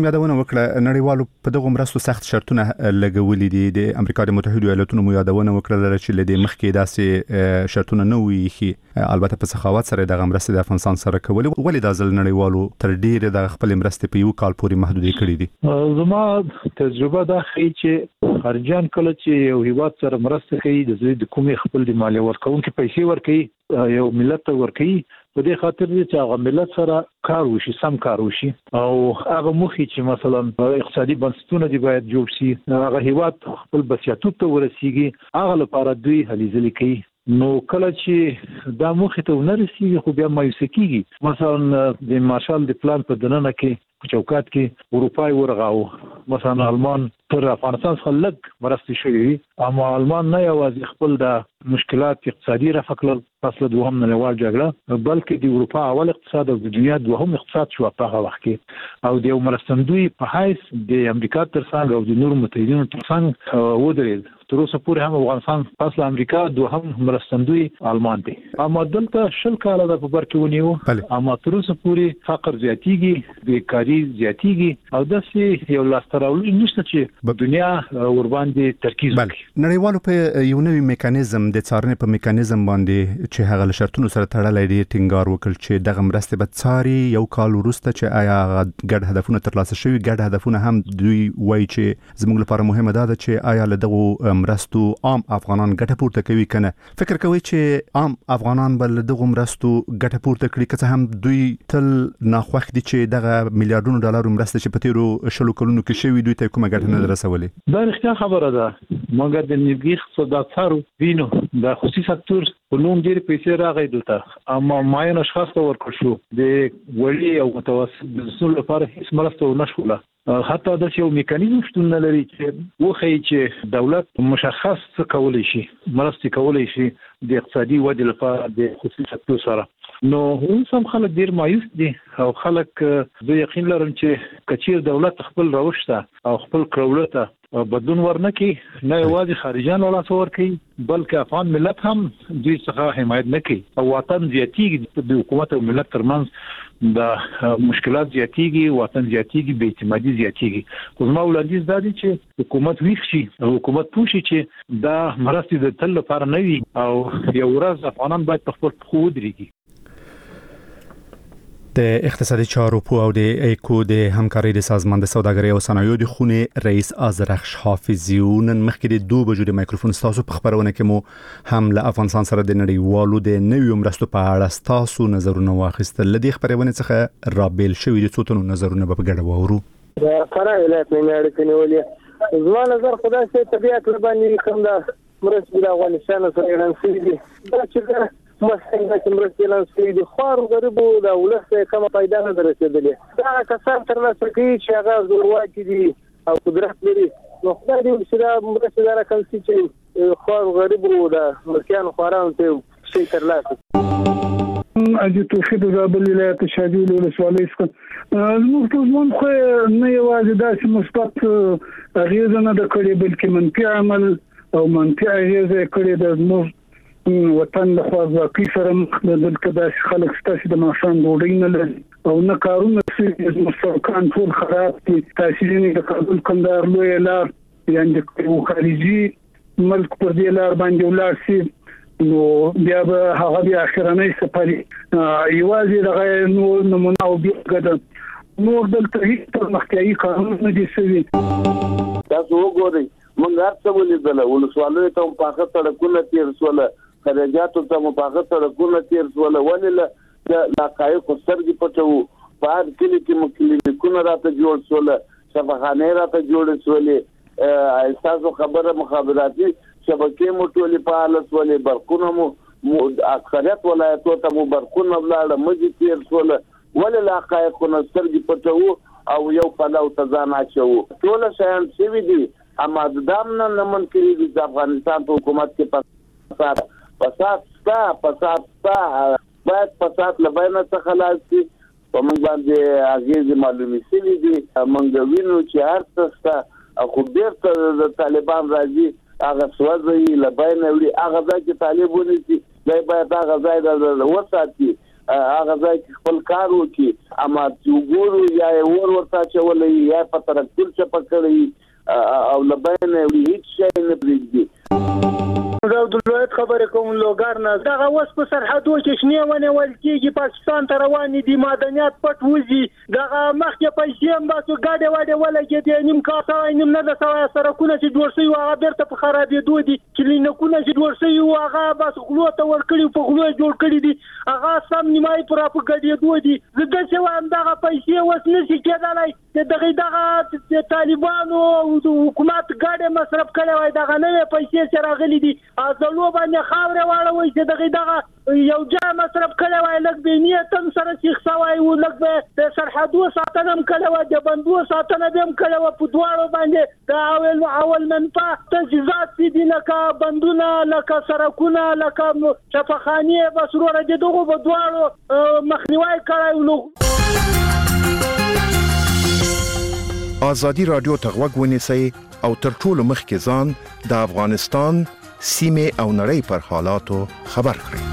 A: نړیوالو په دغه مرستو سخت شرطونه لګولې دي د امریکا د متحده ایالاتونو مو یادونه وکړه چې لدې مخکې داسې شرطونه نه وي چې البته په سخاوت سره د مرستې د افغانستان سره کول ولې د ځل نړیوالو تر ډیره د خپل مرستې په یو کال پورې محدودې کړې دي
E: زما تجربه دا ښیي چې خارجان کله چې یو هیواد سره مرسته کوي د کومې خپل د مالیه ورکونکو پیسې ورکوي یو ملت ته ورکوي په دې خاطر چې هغه ملت سره کار وشي سم کار وشي او هغه مخې چې مثلا اقتصادي بنسټونه دی باید جوړ شي هغه هیواد خپل بسیاتوب ته ورسیږي هغه لپاره دوی هلي ځلې کوي نو کله چې دا مخې ته ونرسیږي خو بیا مایوسه کیږي مثلا د مارشال د پلان په دننه کې چوکات کې اروپای ورغاو مثلا آلمان تر افغانستان څخه لږ مرستې شوې اما آلمان نه یوازې خپل د مشکلات اقتصادي رفع کړل پس له دوهم نړیوال جګړه بلکې د اروپا اول اقتصاد او د دنیا دوهم اقتصاد شو په هغه وخت کې او د مرستندوی په حیث د امریکا ترڅنګ او د نورو متحدینو ترڅنګ ودرېد تر اوسه پورې هم افغانستان پس له امریکا دوهم مرستندوی آلمان دی اما دلته شل کاله د په بر کې ونیو اما تر اوسه پورې فقر زیاتیږي بیکاری زیاتیږي او داسې یو لاستراولي نشته چې په دنیا ور باندې ترکیز وکړي
A: نړیوالو په یو نوی میکانیزم د څارنې په میکانیزم باندې چې هغه شرطونو سره تړلې دي ټینګار وکړ چې دغه مرستې به څاري یو کال وروسته چې آیا ګډ هدفونه ترلاسه شوي ګډ هدفونه هم دوی وایي چې زموږ لپاره مهمه ده چې آیا له دغه مرستو عام افغانان ګټه پورته کوي کنه فکر کوي چې عام افغانان بل دغه مرستو ګټه پورته کړي که څه هم دوی تل ناخوښ دي چې دغه میلیارډونو ډالر مرسته چې په تیرو شلو کلونو کې شوي دوی ته کومه ګټه نه رسولې
E: دا رښتیا خبره ده مګر د نیوګي اقتصاددارو وینو د خصوصي سکتور په نوم ډېر پیسې راغی دلته اما معین اشخاص ته ورکړل شو د وړي او متوسط بزنسونو لپاره هیڅ مرسته ونه شوله حتی د یو میکانیزم شتون نه لري چې وخی چې دولت مشخص څه کولی شي مرستې کولی شي د اقتصادي ودې لپاره د خصوصي سکتور سره نو اوس هم خلک ډیر مایوس دي او خلک زه یقین لرم چې کچیر دولت خپل روش ته او خپل کړولو ته بدلون ورنکي نه یوازې خارجيان ولا څور کوي بلکې افغان ملت هم دوی څخه حمایت نه کوي او وطن زیاتیږي د حکومت او ملت ترمنځ د مشکلات زیاتیږي وطن زیاتیږي بې اعتمادي زیاتیږي خو زما وړاندیز دا دی چې حکومت ویښ شي او حکومت پوه شي چې دا مرستې د تل لپاره نه وي او یو ورځ افغانان باید په خپل پښو ودرېږي.
A: نړیوالو په یو نوی میکانیزم د څارنې په میکانیزم باندې چې هغه شرطونو سره تړلې دي ټینګار وکړ چې دغه مرستې به څاري یو کال وروسته چې آیا ګډ هدفونه ترلاسه شوي ګډ هدفونه هم دوی وایي چې زموږ لپاره مهمه ده چې حکومت د د اقتصادي چارو په او د ایکو د همکارۍ د سازمان د سوداګرۍ او صنایعو د خونې رئیس ازرخش حافظیون مخکې د 2 بجو د مایکروفون تاسو په خبرونه کې مو هم له افغانستان سره د نړیوالو د نویو مرستو په اړه تاسو نظرونه واخیستل. لدې خبرونه څخه رابل شوی د څوتنو نظرونه په ګډه وورو.
U: د فراه ولایت نه اړیکې نیولې زما نظر خدای سي طبيعت باندې کوم دا مرستې د افغانستان سره اعلان شوی دي دا چې مسئله چې مرستې اعلان شوی دي خور غریبو د ولس کومه پیدا نه درسېدلې دا کسان تر لاسه کوي چې هغه زورواکي دي او قدرت لري نو خدای دې چې دا مرستې دا راکړي چې خور غریبو د مرکیان خوران ته شي تر لاسه
V: اجي توحید زابل ولایت شاجول ولسوالۍ څخه زموږ ټول ژوند خو نه یوازې داسې مثبت اغېزه نه ده کړې بلکې منفي عمل او منفي اغېزه کړې ده. زموږ وطن له خواځواکۍ سره مخ ده دلته داسې خلک شته چې د ماښام ډوډۍ نه لري او نه کارونه شوي زموږ سړکان ټول خراب دي. تاسې د کابل کندهار لویه لار یعنې د خارجي ملک پر دې لار باندې ولاړ شي نو بیا به هغه د اخرنۍ سفر یوازې دغه نور نمونه او بیلګه ده نور دلته هیڅ پرمختیایي کارونه نه دي شوي.
W: تاسو وګورئ موږ هر څه ولیدل ولسوالیو ته پاخه سړکونه تیر شول خرجاتو ته پاخه سړکونه تیر شول ولله د لاقایق سترګې پټو په هر کلی کې مکلینیکونه راته جوړ شول شفاخانه راته جوړ شولې اساسو خبره مخابراتي شبکې مو ټولې په حالت ولې برقونه مو اکثریت ولایتو ته مو برقونه ولاړ مجي تیر شول ولله لاقایق سترګې پټو او یو پلاو تزان اچو ټول شیان شوي دي اما دام نه من کړی د افغانستان په حکومت کې فساد باید فساد لبینه څخه خلاص شي په موږ باندې اغیز معلومي شوي دي موږ وینو چې هر څه خو بیرته د طالبان راځي هغه سوځي لبینه وړي هغه ځای چې طالب ونیسي دی باید هغه ځای د وساتي هغه ځای کې خپل کار وکړي اما چې وګورو یا ورته چولې یا په ترکتل چپکړي او لبینه وړي هیڅ شی نه پریږدي.
U: دا د ولایت خبره کوم لوګار نه دغه وس په سرحدو کې شنه ونیول کېږي پاکستان ته روان دي معدنیات پټ وځي دغه مخکې پیسې هم تاسو ګاډي واډي ولګي نیم کاسه نیم نه د سرکونه چې جوړ شوی هغه بیرته په خرابېدو دي کلینیکونه چې جوړ شوی هغه بس غلو ته ورکړي په غلو جوړ کړي دي هغه سم نیمای پر په ګډېدو دي زه چې وایم دغه پیسې وس نشي کېدلای دغه طالبانو او حکومت ګاډي مصرف کړي وای دغه نه پیسې چې راغلي دي ازلو باندې خاورې واړوي چې دغه یو ځای مصرف کړي وای لږ به نیتم سره چې خسوي او لږ به د سرحدو ساتنه هم کړي وای د بندو ساتنه به هم کړي وای په دواړو باندې د اول منفعه تجهیزات دي لکه بندونه لکه سرکونه لکه شفاخانه بسروره دغه په دواړو مخنیوي کړي نو.
X: آزادی رادیو ته غوږ ونیسئ او تر ټولو مخکې ځان د افغانستان سیمه او نړۍ پر حالاتو خبر کړئ.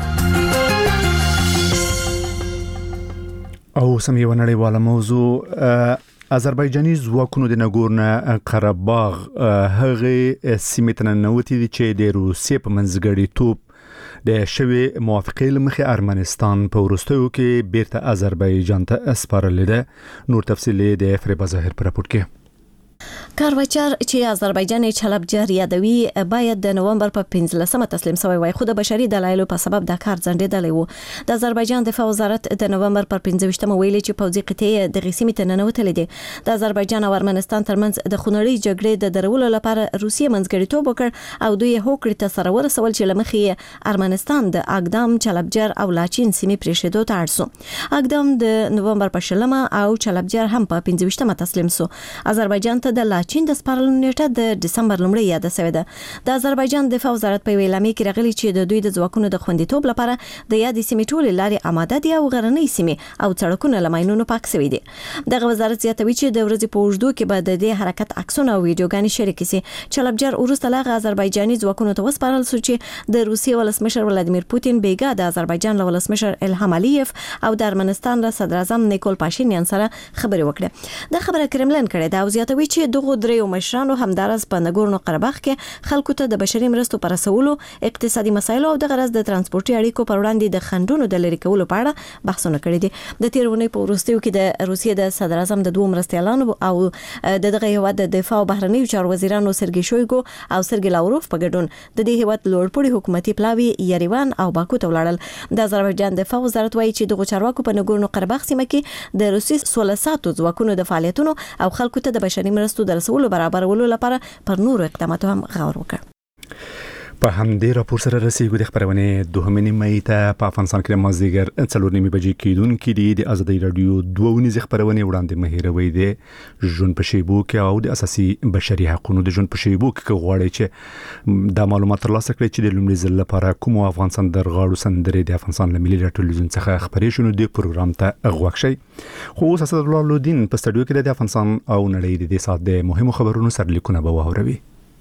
A: او سم یو نړیواله موضوع آذربایجاني ځواکونو د ناګورنو قرهباغ هغه سیمه ته ننوتي چې د روسیې په منځګړیتوب د شوی موافقې لمخې ارمنستان په وروستیو کې بیرته آذربایجان ته اسپارلې ده. نور تفصیل د فریبا ظاهر پر راپور کې.
Y: کاروچر چې آذربایجان چلبجر یادوي باید د نومبر په 15مه تسلیم شوی وای خو د بشري دلایلو په سبب د کار ځنډېدلی وو. د آذربایجان دفاع وزارت د نومبر پر 15مه ویلي چې پوځي قطعې د غسیمې ته ننوتلې دي. د آذربایجان او ارمنستان ترمنځ د خونړۍ جګړې د درولو لپاره روسیې منځګړیتوب وکړ او دوی هوکړې ته سره ورسول چې لمخې ارمنستان د اقدام چلبجر او لاچین سیمې پریښودو ته اړ سو. اقدام د نومبر په 20مه او چلبجر هم په 15مه تسلیم سو. آذربایجان ته د لاچین د سپارلو نیټه د دسمبر لومړۍ یاد شوې ده. د آذربایجان دفاع وزارت په اعلامیه کې راغلي چې د دوی د ځواکونو د خوندیتوب لپاره د یادې سیمې ټولې لارې آماده دي او غرنۍ سیمې او سړکونه له ماینونو پاک شوي دي. دغه وزارت زیاتوي چې د ورځې په اوږدو کې به د دې حرکت عکسونه او ویډیوګانې شریک شي. چلبجر وروسته له آذربایجاني ځواکونو ته وسپارل شو چې د روسیې ولسمشر ولادیمیر پوتین بیګا د آذربایجان له ولسمشر الهام علیف او د ارمنستان له صدر اعظم نیکول پاشینیان سره خبرې وکړه. د خبره کرملن کړې دا او زیاتوي چې دغه دغه دریو مشرانو همدارس په نګورنو قرهباغ کې خلکو ته د بشري مرستو پر رسولو، اقتصادي مسایلو او د غرض د ترانسپورتي اړیکو پر وړاندې د خنډونو د لرې کولو په اړه بحثونه کړي دي. د تیرونی په وروستیو کې د روسیې د صدر اعظم د دوه مرستیالانو او دغه هیواد د دفاع او بهرنیو چارو وزیرانو سرګي شویګو او سرګي لاوروف په ګډون د دې هیواد لوړپوړي حکومتي پلاوی یریوان او باکو ته ولاړل. د آذربایجان دفاع وزارت وایي چې دغه چارواکو په نګورنو قرهباغ سیمه کې د روسي سولساتو ځواکونو د فعالیتونو او خلکو ته د بشري مرستو د رسولو برابرولو لپاره پر نورو اقداماتو هم غور وکړ.
A: په همدې راپور سره رسیدو د خبرونه 2 مې ته په افغانستان کې مازدیګر 4 بجې کېدونکې دي. د ازادي رادیو 2 خبرونه وړاندې مهیروي دي ژوند په شیبو کې او د اساسي بشري حقوقو د ژوند په شیبو کې غواړي چې د معلومات ترلاسه کړي چې د لومړي ځل لپاره کوم افغانستان درغاړو سندرې د افغانستان ملي ټلویزیون څخه خبرې شونه د پروګرام ته غوښ شي. خو اساس الله الدین په سټډیو کې د افغانستان او نړۍ د سات د مهمو خبرونو سرلیکونه به واوروي.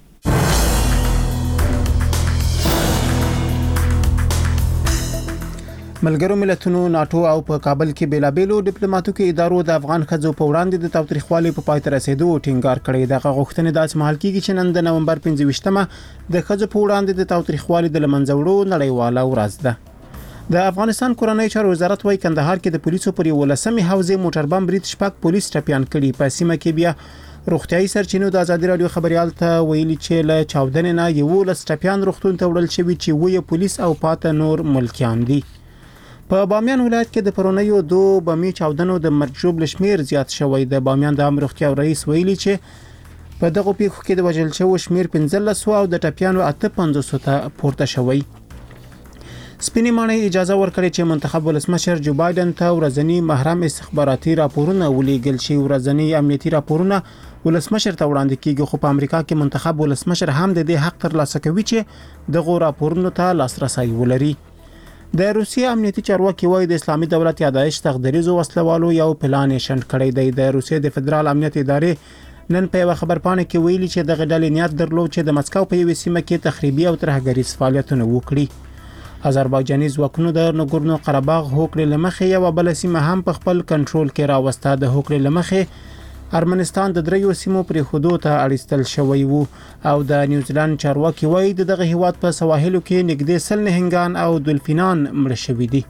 B: ملګرو ملتونو ناتو او په کابل کې بیلابېلو ډیپلوماټیکو ادارو د افغان ښځو په وړاندې د تاوتریخوالي په پای ته رسیدو ټینګار کړی. دغه غوښتنې داسې مهال کېږي چې نن د نومبر 25مه د ښځو په وړاندې د تاوتریخوالي د لمنځوړو نړیواله ورځ ده. د افغانستان کورنۍ چارو وزارت وايي کندهار کې د پولیسو پر 11مې حوزې موټر بم برید شپږ پولیس ټپيان کړي. په سیمه کې بیا روغتيایي سرچینو د ازادي رادیو خبريال ته ویلي چې له چاودنې نه 11 ټپيان روغتون ته وړل شوی چې وې پولیس او پاته نور ملکیان دي. په بامیان ولایت کې د پرونیو 2 بمي چاودنو د مرجوب لشمیر زیات شوی. د بامیان د امر روغتیا رئیس ویلي چې په دغه پیښو کې د وژل شوو شمیر 15 او د ټپيانو 850 ته پورته شوی. سپینې ماڼۍ اجازه ورکړې چې منتخب ولسمشر جو بایدن ته ورځنی محرم استخباراتي راپورونه ولېږل شي. ورځنی امنیتي راپورونه ولسمشر ته وړاندې کیږي، خو په امریکا کې منتخب ولسمشر هم د دې حق ترلاسه کوي چې دغه راپورونو ته لاسرسي ولري. د روسیې امنیتي چارواکي وايي د اسلامي دولت یا داعش تقدیرزو وسلوالو یو پلان شنډ کړی دی. د روسیې د فدرال امنیت ادارې نن په خبرپاڼه کې ویلي چې د غډلې نیت درلود چې د مسکو په یوه سیمه کې تخریبي او ترهګریز فعالیتونه وکړي. آذربایجاني ځواکونو د نګورنو قرهباغ هوکړې لمخې یو بل سیمه هم په خپل کنټرول کې راوسته. د هوکړې لمخې ارمنستان د دریو سیمو پر حدود ته اړیستل شوی وو او د نیوزیلند چارواکي وایي دغه هیواد په سواحلو کې نږدې 100 نهنګان او دولفینان مړ شوي دي.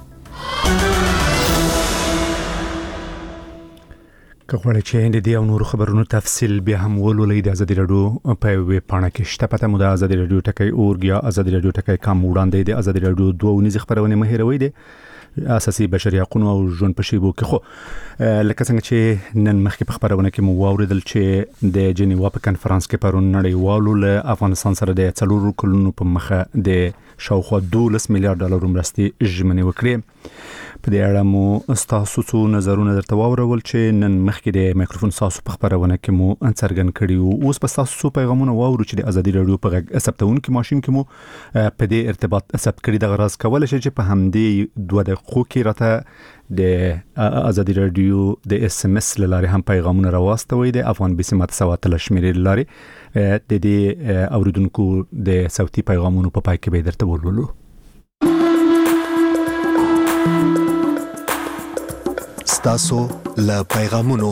A: کغوړ چې د دې او نور خبرونو تفصیل بیا هم ولولئ د ازادي رادیو په ویب پاڼه کې شته. پته مو د ازادي رادیو ټکی اورګ یا ازادي رادیو ټکی کام وړاندې د ازادي رادیو 2 خبرونه مهیروي دي اساسي بشري حقوقو او ژوند په شیبو کې. خو لکه څنګه چې نن مخکې په خبرونه کې مو واوریدل چې د جنیوا په کانفرنس کې پرون نړیوالو له افغانستان سره د 4 کلونو په مخه د شاوخوا 12 میلیارډ ډالر مرستې ژمنې وکړې. په دې اړه مو تاسو څو نظرونه درته واورول چې نن مخکې د مایکروفون تاسو په خبرونه کې مو څرګند کړي وو. اوس په تاسو پیغامونه واورو چې د ازادي رادیو په غږ ثبتون کې ماشين کې مو په دې ارتباط ثبت کړي. د غرض کول شي چې په همدې 2 دقیقو کې راته د ازادي رادیو د SMS لاره هم پیغامونه راوستوي د افغان بسمت سواتل شمیرې لاره د دې اوریدونکو د صوتي پیغامونو په پای کې به درته ولولو.
C: تاسو له پیغامونو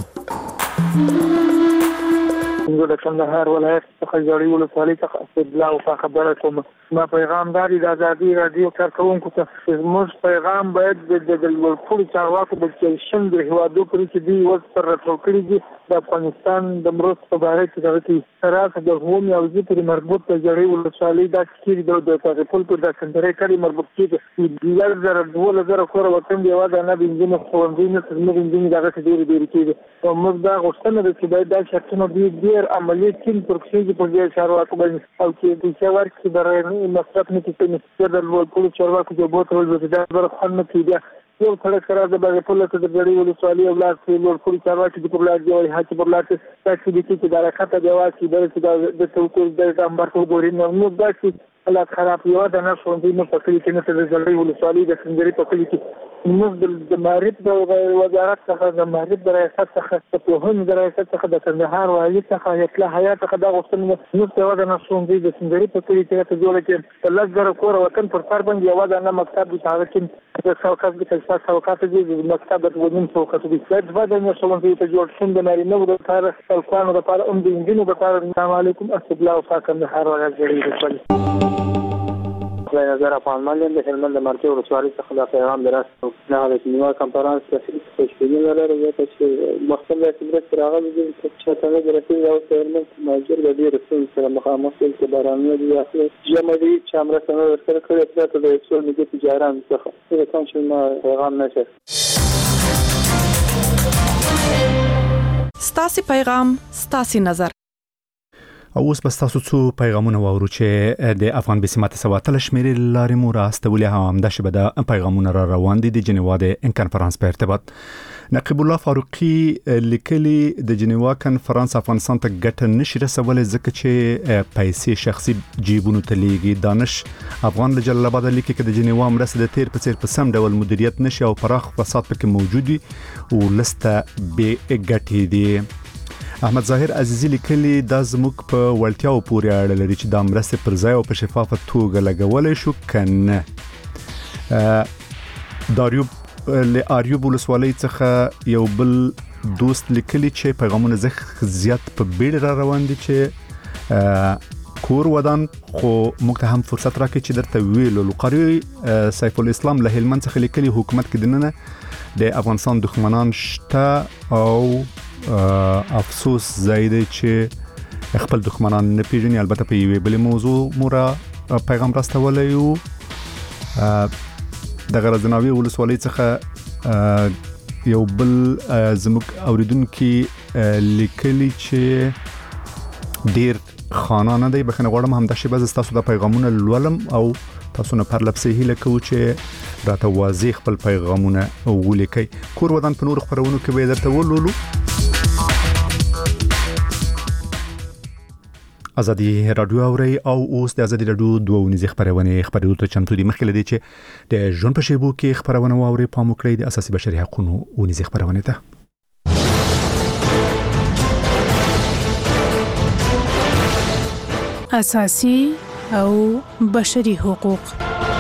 R: زه د کندهار ولایت څخه جوړی ولسوالۍ څخه استدلال او خبره کوم. ما پیغام داري د ازادي رادیو کارکونکو ته زموږ پیغام باید د ټولو چارواکو د چشم د هوادو پرې چې دی وس پر راټوکړي دي د افغانستان د مرستو په اړه چې دغه سره د قومي او ځپري مربوط د جوړی ولسوالۍ د کیری د ټاپل پر د سندرې کړي مربوط کیږي. د لږ 2000 کور وطن دی واده نه بنځنه خوندینه زموږ بنځنه دغه ډېر ډېر کیږي او موږ دا غوښتنه ده چې باید دا شرطونه ډېر عملي کین پرکسیږي په دې چارواکو باندې او چې د څوار کې برابر مصرف نه کیږي د ټولو چارواکو په بوته ولې دا برخه نه کیږي. یو څړک سره د باغ په لته د جوړي ولسوالۍ او لاس په ټولو چارواکو په لار دی او هڅه پر لار ته چې د کې د حرکت د واکې د توکو د امبر په ګوري نو دا چې حالات خراب یو د نه ښوونځي نه په کلي کې نه د زړې ولسوالۍ د سندري په کلي کې موږ د معرفت د وزارت څخه د معرفت د ریاست څخه د پوهنې د ریاست څخه د کندهار والي څخه اصلاح حیات څخه د غوښتنې موږ ته د نه ښوونځي د سندري په کلي کې ته جوړ کې په لږ زره کور وطن پر سر باندې یو د نه مکتب د تاریخ د څوکات د تاسیس څوکات د مکتب د ودین څوکات د څه د نه ښوونځي ته جوړ شون د نارینه د لپاره خلکانو د لپاره د انجینو لپاره السلام علیکم استقلال او کندهار ولایت نظر افغانان د هلمند مرکز ولسوالۍ څخه د پیغام دراسته نه د نیوا کانفرنس په تشکیل لري چې مختلف خبرت راغلي چې ته د رسمي او هلمند ماجر د دې رسمي سره مخامخ د بارانونو د اخلي جمعي چې امر سره ورسره کړی چې د اکسل میډیا تجاران څخه د کوم ما پیغام نشه
D: ستاسو پیغام ستاسو نظر
A: او اوس بس تاسو څو پیغامونه واورو چې د افغان بسمات سواتل شمیرې لارې مو راستولې هم د شبه د پیغامونه را روان دي د جنیوا د کانفرنس په ارتباط نقیب الله فاروقي لیکلي د جنیوا کانفرنس افغانستان ته ګټه نشي رسولای ځکه چې پیسې شخصي جیبونو ته لیږي دانش افغان له جلال آباد لیکي چې د جنیوا مرسته د تیر په څیر په سم ډول مدیریت نشي او پراخ فساد پکې موجود دي او لسته به ګټې دي احمد ظاهر عزیزی لیکلي د زموږ په ولټیاو پورې اړه لري چې د مرسته پر ځای او په شفافه توګه لګولای شو کنه آریوب ولسوالۍ څخه یو بل دوست لیکلي چې پیغامونه زیات په بیړه را روان دي چې کور ودان خو موږ ته هم فرصت راکړي چې درته ویلو لقاری سیف الاسلام له هلمند څخه لیکلي حکومت کې دننه د افغانستان دښمنان شته او افسوس زیاده چې خپل دښمنان نه پیژني البته په یوه بل موضوع مورا پیغام راستولای یو د غرضناوي ولسوالۍ څخه یو بل زموږ اوریدونکو لیکلي چې ډیر خانانه دی بخنه غواړم هم د شبه تاسو د پیغامونه لولم او تاسو نه پر لپسې هله کوم چې راته واضح خپل پیغامونه ولیکي کور ودان په نور خبرونو کې به درته ولولو ازادي رادیو اوري او اوس د ازادي رادیو دوه ونیزه خبرونه ته چمتو دي مخکې لدی چې د ژوند په شیبو کې خبرونه واوري په موکړې د اساسي بشري حقوقو ونیزه خبرونه ته
G: اساسي او بشري حقوق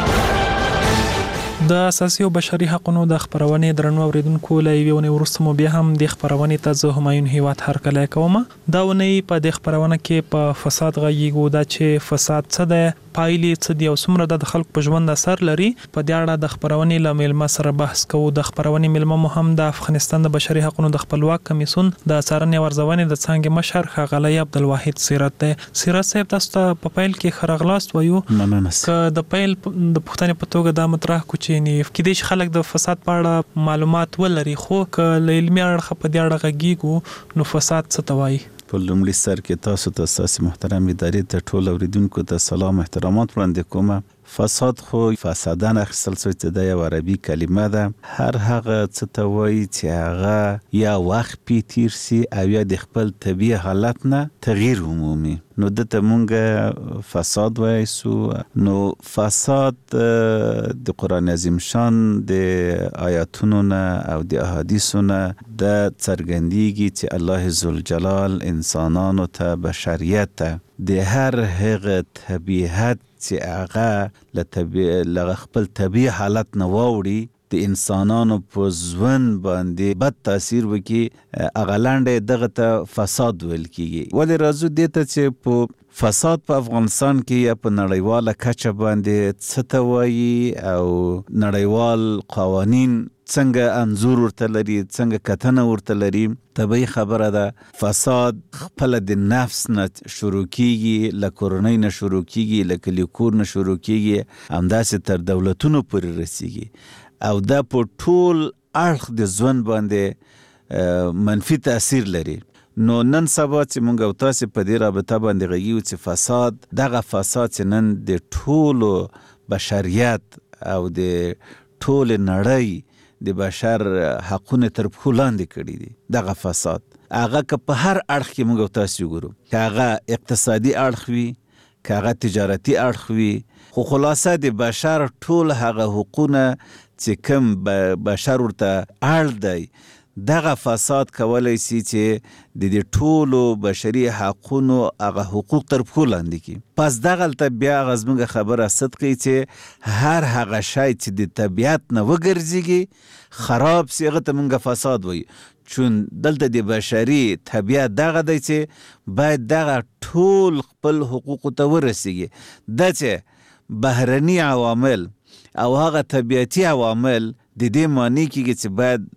H: د اساسي او بشري حقوقو د خبرونه درنو اوریدونکو لایوونه ورسته مو بیا هم د خبرونه ته زه همایون هیواد هر کله کوم دا ونی په د خبرونه کې په فساد غږیږو دا چې فساد څه ده پایلې څه دی او څومره د خلکو په ژوند اثر لري په دې اړه د خبرونه لامل ما سره بحث کوو د خبرونه ملما مهم د افغانستان د بشري حقوقو د خپلواک کمیسون د څارنې ورزونې د څنګه مشر خغلی عبدالواحد سیرت ده سیرت صاحب تاسو په پیل کې خرغلاست وایو که د پیل د پښتنې په توګه د مطرح کو چې نه کېدې خلک د فساد په اړه معلومات ولري خو ک علمي اړه په دې اړه غږیږو نو فساد څه توایي
I: په لومړي سر کې تاسو ته اساسي محترم ادارې ته ټول اوریدونکو ته سلام احترامات وړاندې کوم فساد خو فسادان اخیستل شوی د یو عربي کلمه ده هر هغه څه ته وایي چې هغه یا وخت پی تیر سي او یا د خپل طبيعي حالت نه تغییر عمومي نو دته مونږه فساد وایسو نو فساد د قران عظیم شان د آیاتونو نه او د احادیثو نه د څرګندېږي چې الله ذوالجلال انسانانو ته بشریت ته د هر هغه طبيعت چې هغه له خپل طبيعي حالت نه واوړي د انسانانو په ژوند باندې بد تاثیر وکي اغلاندې دغه ته فساد ویل کیږي ولې راځو دې ته چې په فساد په افغانستان کې یا په نړیواله کچه باندې څه ته وایي او نړیوال قوانین څنګه انزور ورته لري څنګه کتنه ورته لري طبيعي خبره ده فساد خپل د نفس نه شروع کیږي له کورنۍ نه شروع کیږي له کلیکور نه شروع کیږي همداسې تر دولتونو پورې رسیږي او دا په ټول اړخ د ژوند باندې منفي تاثیر لري نو نن سبا چې مونږ او تاسو په دې رابطه باندې غږیو چې فساد دغه فساد چې نن د ټولو بشریت او د ټول نړۍ د بشر حقونه تر پښو لاندې کړي دي دغه فساد هغه که په هر اړخ کې موږ تاسو ګورو که هغه اقتصادي اړخ وي کاغه تجارتي اړخ وي، خو خلاصه د بشر ټول هغه حقوقونه چې کوم بشر ورته اړ دی، دغه فساد کولای شي چې د دې ټولو بشري حقونو هغه حقوق تر پښو لاندې کړي. پس دغلته بیا هغه زموږ خبره صدقي چې هر هغه شی چې د طبیعت نه وګرځېږي خراب سي هغه ته موږ فساد وایو. چون دلته د بشري طبیعت دغه دی چې باید دغه ټول خپل حقوقو ته ورسیږي. دا چې بهرني عوامل او هغه طبیعتي عوامل د دې معنی کېږي چې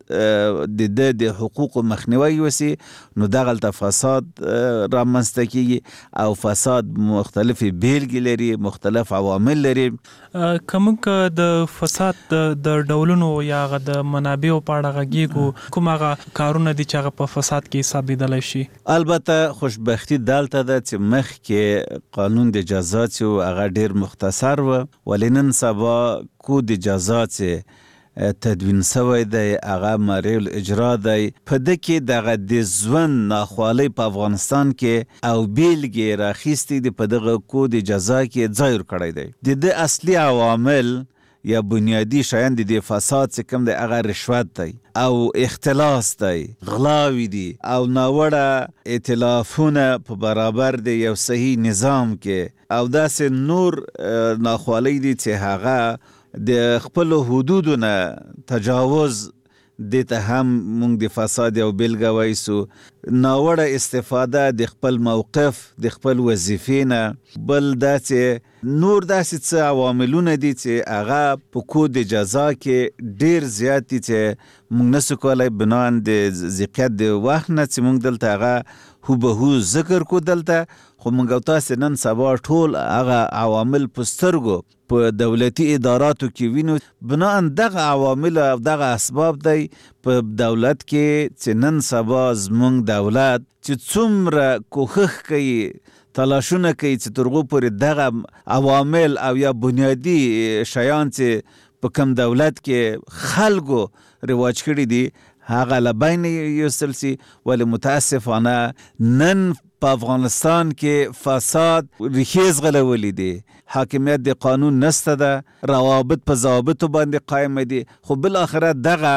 I: باید د حقوقو مخنیوی وسي، نو دغلته فساد رامنځته کېږي او فساد مختلفې بیلګې لري، مختلف عوامل لري.
H: که موږ د فساد د ډولونو یا هغه د منابعو په اړه غږیږو، کوم هغه کارونه دي چې هغه په فساد کې حسابېدلی شي؟
I: البته خوشبختي دلته ده چې مخکې قانون د جزا چې هغه ډېر مختصر و، ولې نن سبا کود جزا چې تدوین سوی دی هغه مریل اجرا دی. په ده کې دغه د ژوند ناخوالۍ په افغانستان کې او بیلګې راخیستې دي، په دغه کود جزا کې ځای ورکړی دی. د ده اصلي عوامل یا بنیادی شیان د دې فساد چې کوم دی هغه رشوت دی او اختلاس دی، غلاوی دی او ناوړه ائتلافونه په برابر دی یو صحیح نظام کې، او داسې نور ناخوالۍ دي چې هغه د خپل حدودو نه تجاوز دیته هم مونږ د فساد یو بیلګه وایسو. ناوړه استفاده د خپل موقف د خپل وظیفې نه. بل دا چې نور داسې څه عواملونه دي چې هغه په کود جزا کې ډیر زیات دي چې مونږ نسو کولی بنان د ذقیت د وخت نه چې مونږ دلته هغه هوبهو ذکر کو دلته، خو مونږ او تاسې نن سبا ټول هغه عوامل په سترګو په دولتي اداراتو کې وینو. بنان دغه عوامل او دغه اسباب دی په دولت کې چې نن سبا زمونږ دولت چې څومره کوښښ کوي، تلاشونه کوي چې تر هغو پورې دغه عوامل او یا بنیادي شیان چې په کوم دولت کې خلکو رواج کړي دي هغه له بین یوستل سي. ولې متاسفانه نن په افغانستان کې فساد ریښې ځغلولي دي، حاکمیت د قانون نسته ده، روابط په ضوابطو باندې قایم دي، خو بالاخره دغه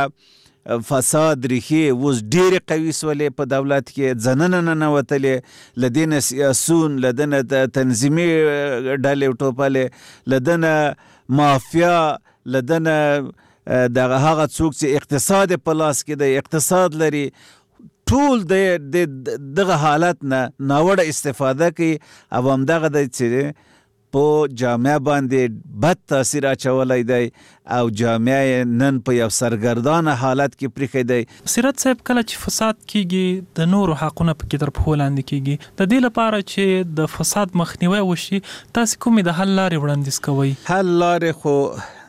I: فساد ریښې اوس ډېرې قوي سولې په دولت کې، ځننه ننوتلې، له دې نه سیاسون، له ده نه تنظیمي ډلې ټوپلې، له ده نه مافیا، له ده نه دغه هغه څوک چې اقتصاد په لاس کې دی، اقتصاد لري، ټول د دغه حالت نه ناوړه استفاده کوي او همدغه دی چې په جامعه باندې بد تاثیر اچولی دی او جامعه نن په یو سرګردانه حالت کې پریښی دی.
H: سیرت صاحب، کله چې فساد کیږي د نورو حقونه پکې تر پښو لاندې کیږي، د دې لپاره چې د فساد مخنیوی وشي تاسې کومې د حل لارې وړاندیز کوئ؟
I: حل لارې خو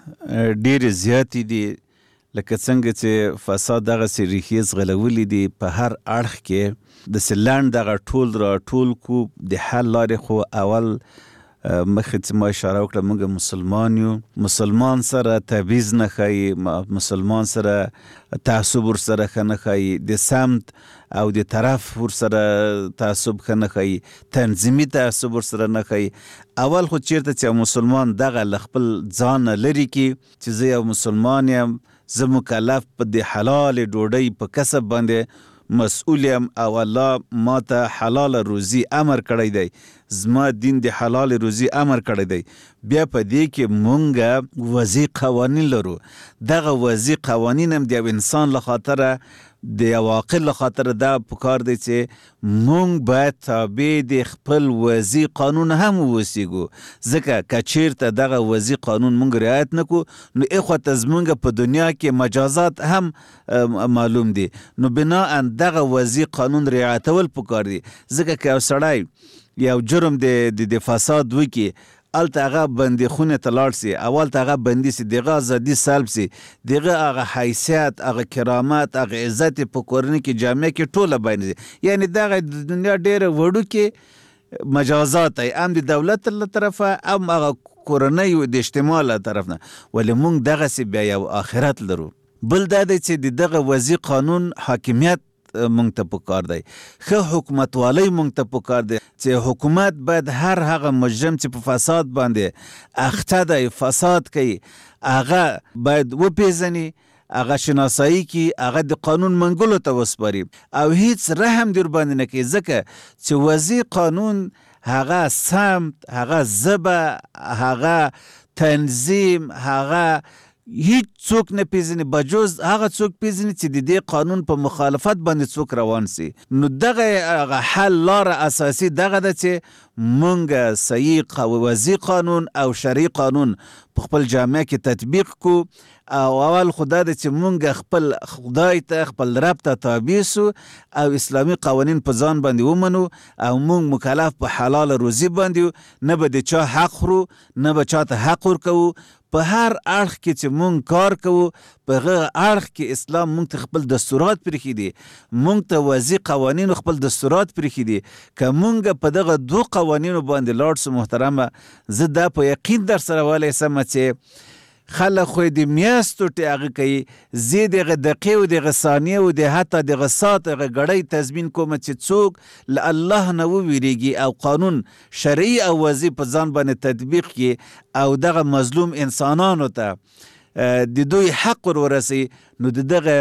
I: ډېرې زیاتې دي، لکه څنګه چې فساد دغسې ریښې ځغلولي دي په هر اړخ کې، داسې لنډ دغه ټول را ټول کو. د حل لارې خو اول مخکې چې ما اشاره وکړه موږ مسلمان یو، مسلمان سره تبعیض نه ښایي، مسلمان سره تعصب ورسره ښه نه ښایي، د سمت او د طرف ورسره تعصب ښه نه ښایي، تنظیمي تعصب ورسره نه ښایي. اول خو چیرته چې مسلمان دغه له خپل ځان نه لرې کړي چې زه یو مسلمان یم، زه مکلف په د حلال ډوډۍ په کسب باندې مسئول یم او الله ما ته حلال روزي امر کړی دی، زما دین د حلال روزي امر کړی دی. بیا په دې کې مونږ وضعي قوانین لرو. دغه وضعي قوانین هم د یو انسان له خاطره د یو عاقل له خاطره دا پکار دی چې مونږ باید تابع د خپل وضعي قانون هم ووسیږو، ځکه که چیرته دغه وضعي قانون مونږ رعایت نه کړو نو اخوته زمونږ په دنیا کې مجازات هم معلوم دي. نو بناء دغه وضعي قانون رعایتول پکار دي، ځکه که یو سړی یو جرم د فساد وکړي، الته هغه بندي خونه ته لاړ سي، اول ته هغه بندي سي، دغه ازادي سلب سي، دغه هغه حیثیت، هغه کرامت، هغه عزت په کورنۍ کې جامعه کې ټوله باین سي. یعنی دغه د دنیا ډېره وړوکې مجازات ای هم د دولت له طرفه هم هغه کورنۍ د اجتماع له طرف نه. ولې مونږ دغسې بیا یو آخرت لرو. بل دا دی چې د دغه وضعي قانون حاکمیت مونږ ته پکار دی، ښه حکومتوالی مونږ ته پکار دی. چې حکومت باید هر هغه مجرم چې په فساد باندې اخته دی، فساد کوي، هغه باید وپیژني، هغه شناسایی کی، هغه د قانون منګولو ته وسپاري او هیڅ رحم در باندې نه کوي، ځکه چې وضعي قانون هغه سمت، هغه ژبه، هغه تنظیم، هغه هیڅ څوک نه پیژني بجز هغه څوک پیژني چې د دې قانون په مخالفت باندې څوک روان سي. نو دغه حل لاره اساسي دغه ده چې مونږ صحیح وضعي قانون او شرعي قانون په خپل جامعه کې تطبیق کو او اول خدا ده چې مونږ خپل خدای ته، خپل رب ته تابع سو او اسلامي قوانین په ځان باندې ومنو او مونږ مکلف په حلال روزي باندې، نه به د چا حق خورو، نه به چاته حق ورکوو. په هر اړخ کې چې مونږ کار کوو په هغه اړخ کې اسلام مونږ ته خپل دستورات پرېښي دي، مونږ ته وضعي قوانینو خپل دستورات پرېښي دي. که مونږ په دغه 2 قوانینو باندې لاړ سو محترمه، زه دا په یقین در سره ولی سم چې خلک خو د میاشتو هغه کوي، زه دغه دقیقې او دغه ثانیې او د حتی دغه ساعت هغه ګړۍ تضمین کوم چې څوک له الله نه وویریږي او قانون شرعي او وضعي په ځان باندې تطبیق کړي او دغه مظلوم انسانانو ته د دوی حق ورسي، نو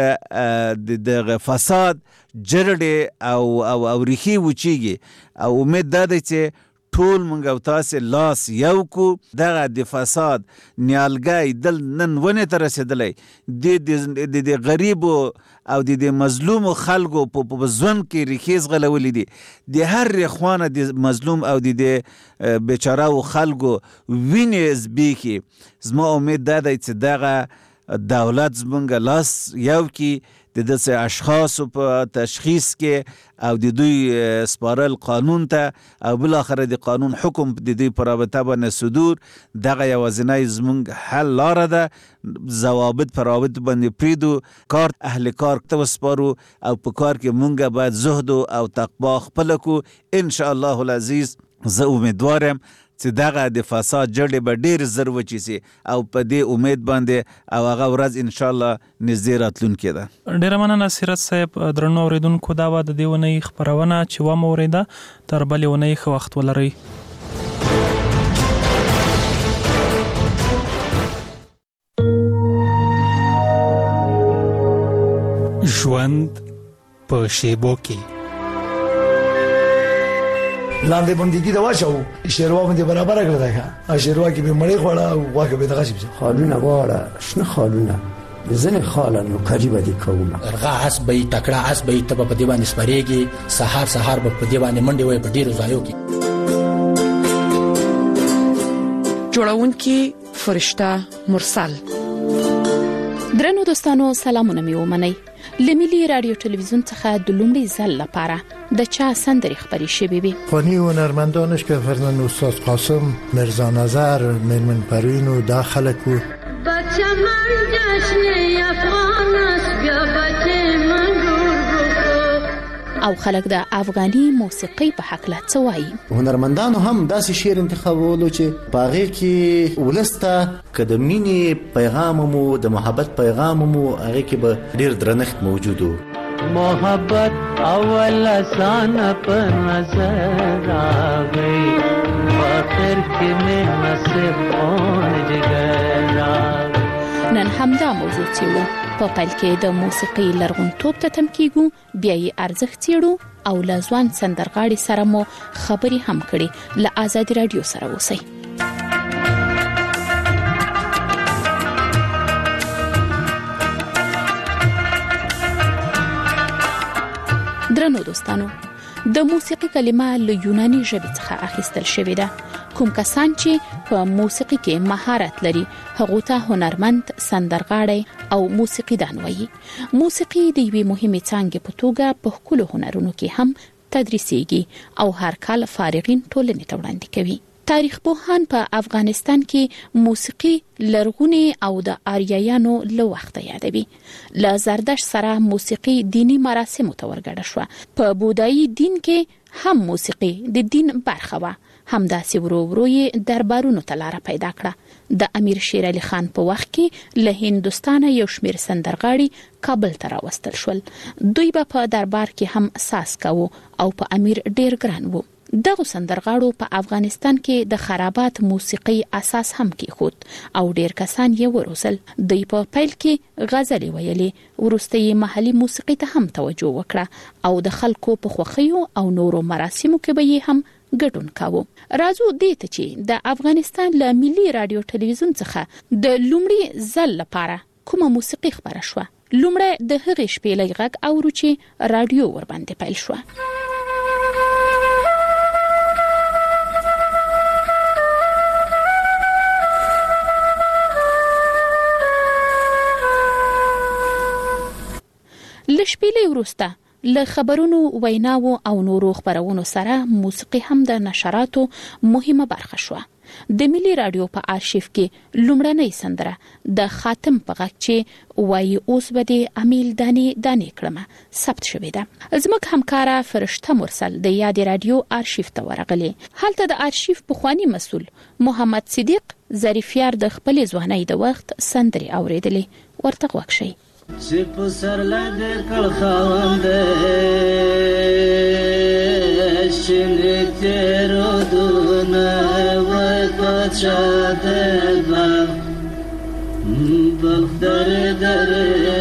I: دغه فساد جرړې او ریښې وچیږي. او امید دا دی چې ټول مونږ او تاسې لاس یو کو، دغه د فساد نیالګی دل نن ونې ته رسېدلی، د غریبو او د مظلومو خلکو په ژوند کې ریښې ځغلولې دي، د هر خوانه د مظلوم او د بیچارهو خلکو وینې زبېښي. زما امید دا دی چې دغه دولت زمونږ لاس یو کی، د داسې اشخاصو په تشخیص کې او د دوی سپارل قانون ته او بالاخره د قانون حکم د دوی په رابطه باندې صدور، دغه یوازینی زمونږ حل لاره ده. ضوابط په رابط باندې پریږدو، کار اهل کار ته وسپارو او په کار کې مونږ باید زهد او تقوا خپله کو. ان شاء الله العزیز زه امیدوارم چې دغه د فساد جړې به ډېر زر وچې سي او په دې امید باندې او هغه ورځ ان شاء الله نږدې راتلونکې ده.
H: ډېره مننه سیرت صاحب. درنو اورېدونکو، دا وه د دې اونۍ خپرونه چې ومو اورېده. تر بلې اونۍ ښه وخت ولرئ.
J: ژوند په شیبو کې
K: لاندې باندې دي دا واچو شیروا باندې برابر کړل دا شیروا کې به مړې خوړه او واګه به دغه شي
L: خالونه واړه شنه خالونه زنه خالانو قریبه دي کومه
M: ارغا حسبې تکړه حسبې ته په دې باندې سپریږي، سحر په دې باندې منډي وای په ډیرو ځایو کې.
D: جوړونکي فرشته مرسل.
G: درنو دوستانو، سلامونه مې ومنئ. لملي رادیو تلویزیون څخه د لومړي ځل لپاره د چا سندري خبري شوي وي.
F: فنی هنرمندانش که فرزند استاد قاسم، مرزا نظر، میرمن پروین و داخل کو
N: بچه من جشن افغان است بیا بچه من
G: او خلک د افغاني موسیقي په حق لا څه وایي.
L: هنرمندانو هم داسې شعر انتخابولو چې باغې کې ولسته که د مینې پیغام مو د محبت پیغام مو هغه کې به ډیر درنښت موجود وو.
N: محبت اول آسان پر نظر راغی آخر کې مې نصیب اون جګر راغی.
G: نن همدا موضوع څیړو. په پیل کې د موسیقي لرغونتوب ته تم کیږو، بیا یې ارزښت څیړو او له ځوان سندرغاړي سره مو خبري هم کړي. له آزادي رادیو سره اوسئ. درنو دوستانو، د موسیقي کلمه له یوناني ژبې څخه اخیستل شوې ده. کوم کسان چې په موسیقي کې مهارت لري هغه ته هنرمند، سندرغاړي او موسیقیدان وایي. موسیقي د یوې مهمې څانګې په توګه په ښکلو هنرونو کې هم تدریسیږي او هر کال فارغین ټولنې ته وړاندې کوي. تاریخ پوهان په افغانستان کې موسیقي لرغونی او د آریایانو له وخته یادوي. له زردشت سره موسیقي دینی مراسمو ته ورګډه شوه. په بودایي دین کې هم موسیقي د دین برخه وه. همداسې ورو ورو یې دربارونو ته لاره پیدا کړه. د امیر شیر علي خان په وخت کې له هندوستانه یو شمیر سندرغاړي کابل ته راوستل شول. دوی به په دربار کې هم ساز کاوه او په امیر ډیر ګران وو. دغه سندرغاړو په افغانستان کې د خرابات موسیقي اساس هم کېښود او ډیر کسان یې وروزل. دوی په پیل کې غزلې ویلې، وروسته یې محلي موسیقي ته هم توجه وکړه او د خلکو په خوښیو او نورو مراسمو کې به یې هم ګډون کاوه. راځو دې ته چې د افغانستان له ملي رادیو ټلویزیون څخه د لومړي ځل لپاره کومه موسیقي خبره شوه. لومړی د هغې شپېلې غږ اورو چې رادیو ورباندې پیل شوه. لشپېلې وروسته له خبرونو، ویناو او نورو خبرونو سره موسیقي هم د نشراتو مهمه برخه شوه. د ملي رادیو په آرشیف کې لومړنۍ سندره د خاتم په غږ چې وایي اوس به د امیل دانې دانې کړمه ثبت شوې ده. زموږ همکاره فرشته مرسل د یاد رادیو آرشیف ته ورغلې. هلته د آرشیف پخوانی مسؤل محمد صدیق ظریفیار د خپلې ځوانۍ د وخت سندرې اوریدلې. ورته غوږ شئ.
O: چې په سر لدې کړ خاونده شنې تیرو دونه وای پچا ده بغدر در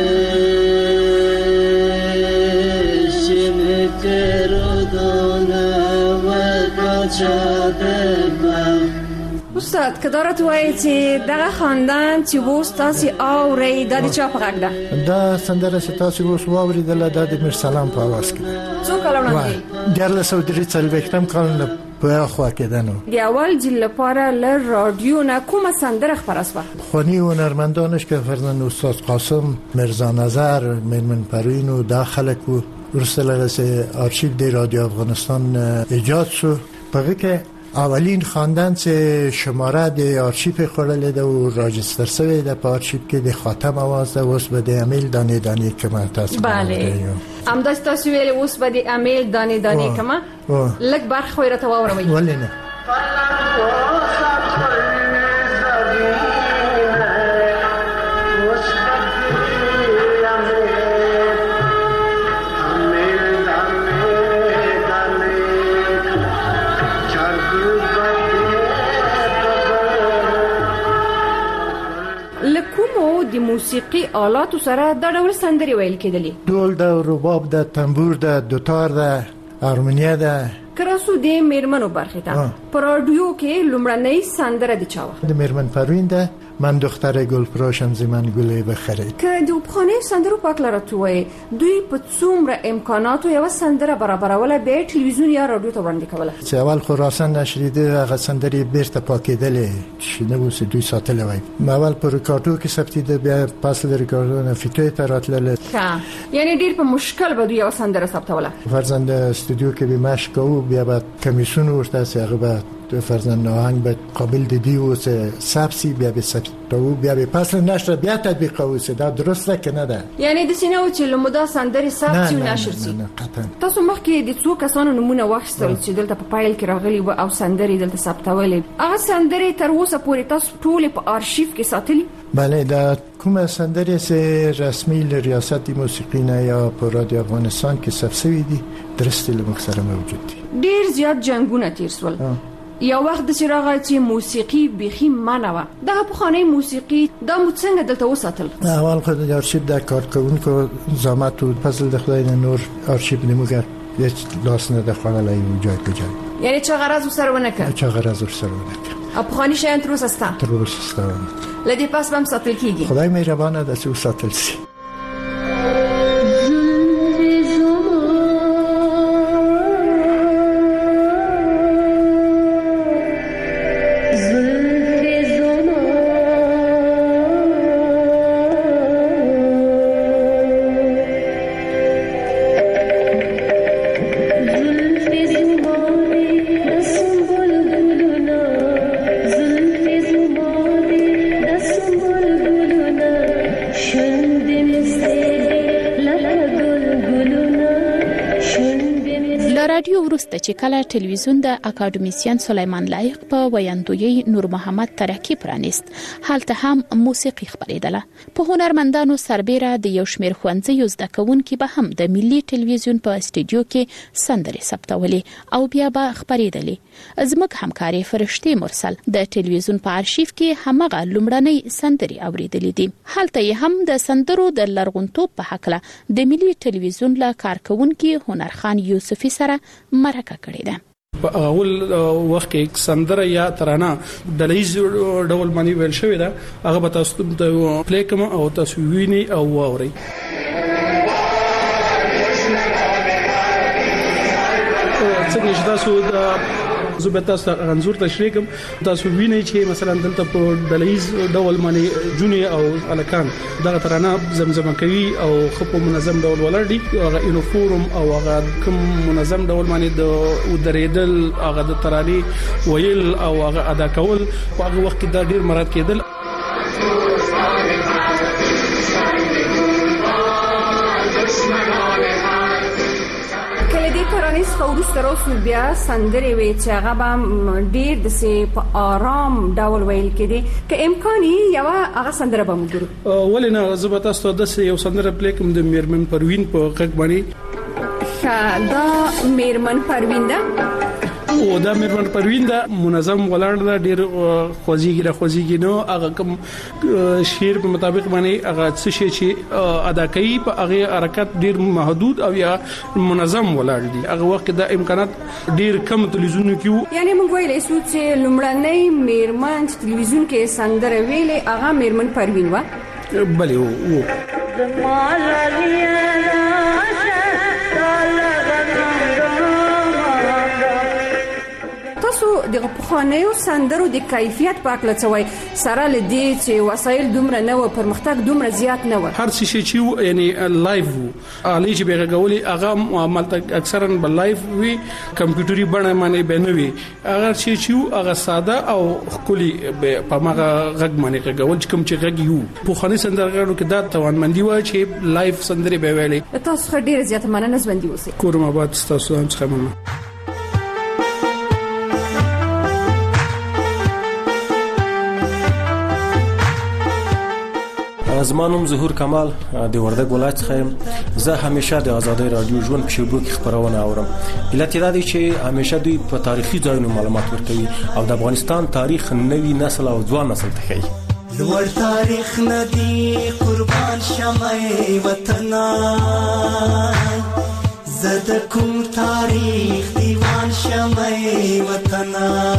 O: شنې تیرو دونه وای پچا ده.
P: استاد کدارت وایي چې دغه خاندان چې ووس تاسو اورئ دا د چا په غږ ده؟
F: دا سندره چې تاسو ووس واورېدله دا د میرسلام په اواز کې ده.
P: څو کاله وړاندې؟
F: 1443 کال په خوا کې ده. نو
P: د اول ځل لپاره له رادیو نه کومه سندره خبره شوه؟
F: خوانی هنرمندانش که فرزند استاد قاسم، مرزا نظر، میرمن پروین و دا خلک و ورسله آرشیو د رادیو افغانستان ایجاد شو. په کې اولین خواندن چې شماره د آرشیف خورل ده و راجستر سوی ده په آرشیف کې د خاتم آواز ده. اوس به د امیل دانې دانې کما تاسو
P: بله همداسې تاسو ویل اوس به د امیل دانې دانې کما لږ برخه خو یې راته واوروئ.
F: ولې نه؟
P: د موسیقي آلاتو سره د ډول سندري ویل کېدلې.
F: ډول د رباب د تنبور د دوتار د هارمونیا د
P: کراسو د میرمنو برخه ته پر رادیو کې لومړنۍ سندره د چاوه
F: د میرمن پروین ده. من دختر گل پراشم زمن گله بخرید.
P: که د بخانه سندرو پاک لراتوي دوی په څومره امکاناتو یو سندره برابروله به ټلویزیون یا رادیو ته وړاندې کوله.
F: چې اول خراسان نشریده هغه سندري بیرته پاکېدلې شنه وسه دوی ساتل وای. اول پر ریکارډو کې ثبتیده بیا پاس د ریکارډونو فکرې ته راتلل.
P: یعنی ډیر په مشکل به دوی یو سندره ثبتوله.
F: فرزند استودیو کې به مشق کوو بیا به کمیسیون ورته هغه به فرزند آهنگ به قابل دیدی و سبسی بیا به سبتو بیا به پس نشر بیا تطبیق اوسه دا درسته که نه ده.
P: یعنی د سینو چې لمدا سندري سبسی و نشر سي. تاسو مخکې د څو کسانو نمونه واخیستل چې دلته په پایل کې راغلي و او سندري دلته ثبتولې. هغه سندري تر اوسه پورې تاسو ټول په آرشیف کې ساتلي؟
F: بله دا کومه سندري سه رسمي ل ریاست موسیقی نه یا په رادیو افغانستان کې ثبت شوی دي درسته لمخسره موجود دي.
P: ډیر زیات جنگونه تیر سول. یا وخت د چراغ چې موسیقي بيخي منوه دغه پخوانی موسیقي د مڅنګ دلته وساتل.
F: اول خو د آرشیف د کارکونکو زحمت او فضل د خدای نور آرشیف نموګر هیڅ لاس نه د خړلای جای په جای.
P: یعنی چې غرض سره ونه کړ.
F: چې غرض سره ونه کړ.
P: پخوانی شین تر اوسه ستا.
F: تر اوسه ستا.
P: لدی پاس بم ساتل کیږي.
F: خدای مهربانه ده چې ساتل شي.
N: Shun din
G: ده چې کله ټلویزیون د اکاډمیسین سلیمان لایق په ویاندوی نور محمد ترکی پرانیست هلته هم موسیقي خبرېدله. په هنرمندانو سربېره د یو شمېر ښوونځیو زده کوونکي به هم د ملي ټلویزیون په استودیو کې سندرې ثبتولې او بیا به خبرېدلې. زموږ همکاري فرشتي مرسل د ټلویزیون په آرشیف کې همغه لومړنۍ سندرې اوریدلې دي. هلته یې هم د سندرو د لرغونتوب په هکله د ملي ټلویزیون له کارکونکي هنرخان یوسفي سره مرکه کړې ده.
E: په اول وخت کې سندره یا ترانه د لیز ډول باندې ویل شوې ده. هغه به تاسو ته پلی کوم او تاسو ویني او واورئ. څنګه چې تاسو د زبتا انزور تشریح کوم تاسو وینئ چې مثلا دلته په دلیز ډول باندې جونی او الکان دغه ترانه زمزمه کوي او خپل منظم ډول ولر دي. هغه یونیفورم او هغه کوم منظم ډول باندې د درېدل هغه د ترانه ویل او هغه ادا کول په هغه وخت کې دا ډیر مراد کېدل.
P: ترانیس خوري سره بیا سندرې وي چې هغه به ډیر د سي په آرام ډول ویل کېدي که امکاني یو هغه سندره به موږ
E: ولنه زبتا ستو د یو سندره پلی کوم د میرمن پروین په غږ باندې.
P: دا میرمن پروین ده
E: او دا میرمن پروین دا منظم ولاړ دا ډیر خوځيږي نو هغه کوم شعر په مطابق باندې هغه څه شي چې ادا کوي په هغه حرکت ډیر محدود او یا منظم ولاړ دي. هغه وخت دا امکانات ډیر کم تلویزیون کې
P: یعنی موږ ویلې شو چې لومړنۍ میرمن تلویزیون کې سندره ویلې هغه میرمن پروین و.
E: بله و
P: د پخوانیو سندرو د کیفیت په اړه څه وایي سره لدی چې وسایل دومره نه و پرمختګ دومره زیات نه و.
E: هر څه چې یعنی لایف علي چې بغولي هغه عملته اکثرا بل لایف وی کمپیوټري بڼه باندې بنوي. هغه چې هغه ساده او خولي په ماغه غږ باندې غول چې کوم چې غږ یو پخوانی سندرغاړو کې دا توانمندي و چې لایف سندري به ویلې.
P: تاسو ډیر زیات مننه زبندي اوسئ.
E: کورم آباد تاسو هم څه مننه.
Q: زمانوم ظهور کمال د وردګ ولایت څخه زه همیشه د آزادۍ رادیو ژوند په شبکو کې خبرونه اورم. علت دا دی چې همیشه دوی په تاریخي ځایونو معلومات ورکوي او د افغانستان تاریخ نوی نسل او ځوان نسل ته ښیي.
S: لوړ تاریخ ندی قربان شمه وطن زد کوم تاریخ دیوان شمه وطن.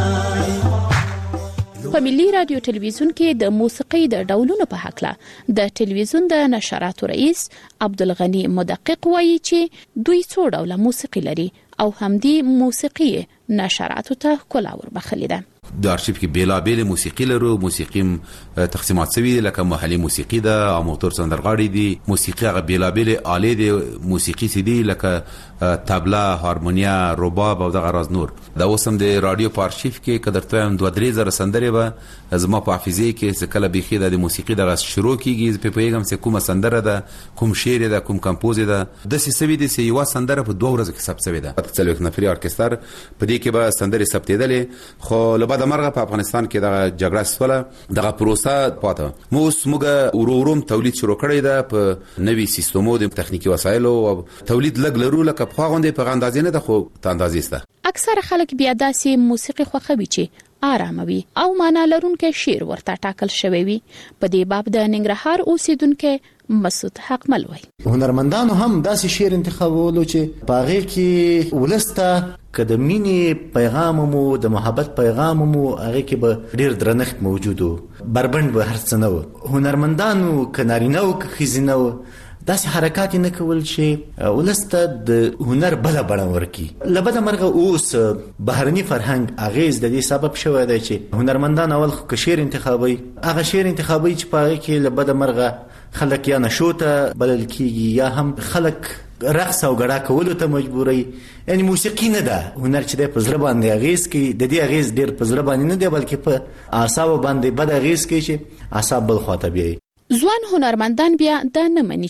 G: په ملي رادیو ټلویزیون کې د موسیقي د ډولونو په هکله د ټلویزیون د نشراتو رئیس عبدالغنی مدقق وایي چې دوی څو ډوله موسیقي لري او همدي موسیقي نشراتو ته ښکلا وربخلې ده.
T: د ارشیف کې بیلابېل موسیقي لرو. موسیقي تقسیمات شوی لکه محلي موسیقي ده، اماتور سندرغاړي دي، موسیقي هغه بیلابېل آلې دي موسیقي سي دي لکه طبله، هارمونیا، رباب او دغه راز نور. دا اوسم د رادیو په ارشیف کې کدرته هم 2-3 زره سندرې به زما په حافظه کې څه کله بيخي د موسیقي دغه شروع کیږي په پیغام څه کومه سندره ده، کوم شعر ده، کوم کمپوز ده. د سوي دي سي یو سندره په 2 ورځې کې ثبت شوی ده. په څلوک نفري ارکستر په دې کې به سندرې ثبتېدلې. خو لبا د مرغه په افغانستان کې د جګړه سره دغه پروسه پاته موږ وروم تولید شروع کړی ده په نوي سیستمو د تخنیکی وسایلو او تولید لګ لرو لکه په غونډې په اندازې نه ده خو ته اندازې سته.
G: اکثر خلک بیا داسې موسیقي خوښوي چې آراموي او معنا لرونکي شعر ورته ټاکل شوی وي. په دې باب د ننګرهار اوسیدونکو مسعود حقمل وایي
L: هنرمندانو هم داسې شعر انتخابولو چې باغې کې ولسته کده مینې پیغام مو د محبت پیغام مو هغه کې به ډیر درنښت موجود وو. بربند به هرڅ نه و. هنرمندانو کنارینه او خزینه و داسې حرکات نه کول چې ولسته د هنر بل بڼه ورکی. لبد مرغه اوس بهرني فرهنګ اغیز د دې سبب شوی دی چې هنرمندان اول خو شعر انتخابي هغه شعر انتخابي چې پاره کې لبد مرغه خلک یا نشوته بلل کیږي یا هم خلک رقص او غړا کولو ته مجبوري. یعنی موسیقي نه ده هنر چې د پزړه باندې اغیز کوي. د دې اغیز ډیر پزړه باندې نه دی بلکې په اعصاب باندې بد اغیز کوي چې اعصاب بل خواته بیاي.
G: ځوان هنرمندان بیا دا نه مني چې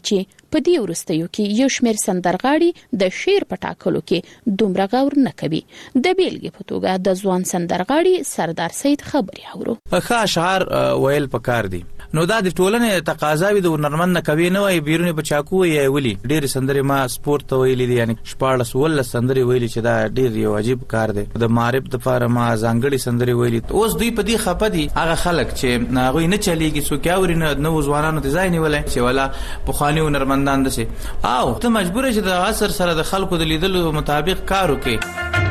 G: په دې وروستیو کې یو شمېر سندرغاړي د شعر په ټاکلو کې دومره غور نه کوي. د بیلګې په توګه د ځوان سندرغاړي سردار سید خبري اورو.
U: ښه اشعار ویل پکار دي. نو دا د ټولنې تقاضا وي د هنرمند نه کوي نه وای بیرونی په چاکو یې ویلي. ډېر سندري ما سپورت ته ویلي دي، یعنی 14 ول سندري ویلي چې دا ډېر یو عجیب کار دی. د معرب د لپاره ما ځانګړي سندري ویلي. اوس دوی په دې خپه دي هغه خلک چې هغه نه چلیږي څوک اوري نه ځوانانو ته ځای نیولای چې ولا په خواني هنرمندان دسي او ته مجبور یې د عصر سره د خلکو د لیدلو مطابق کار وکړي.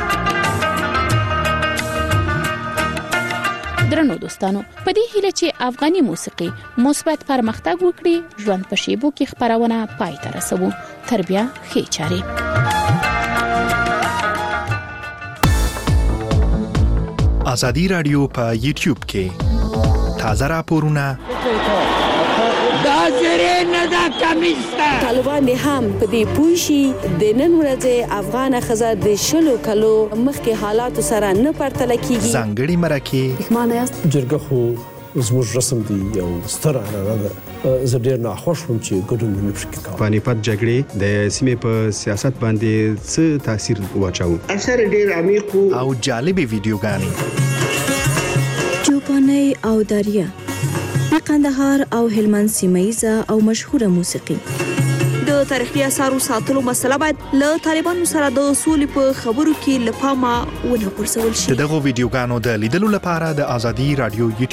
G: درنو دوستانو، په دې هیله چې افغاني موسیقي مثبت پرمختګ وکړي، ژوند په شیبو کې خبرونه پای ته رسوو. تر بیا ښې چارې.
C: ازادي رادیو په یوټیوب کې تازه راپورونه
V: دا زری نه دا کمیسته. طالبان هم په دې پوښي د نن ورځې افغان خزه د شلو کلو مخکې حالات سره نه پرتل کیږي.
C: ځانګړي مرکه
V: معنی است
W: جرګه خو زموږ رسم دی یو ستر عنعنه ده. زه ډېر ناخوښ وم چې ګډون نه پکې کوم.
X: پانیپت جګړې د سیمې په سیاست باندې څه تاثیر واچاو؟
W: اثر ډېر عمیق
C: او جالبې ویډیوګانې.
V: چوپاني او دریا د قندهار او هلمند سیمایزه او مشهوره موسیقي. د تاریخي اثارو ساتلو مسله باید له طالبانو سره د اصول په خبرو کې لپاره ونه غورځول شي.
C: دغه ویډیوګانو د لیدلو لپاره د ازادي رادیو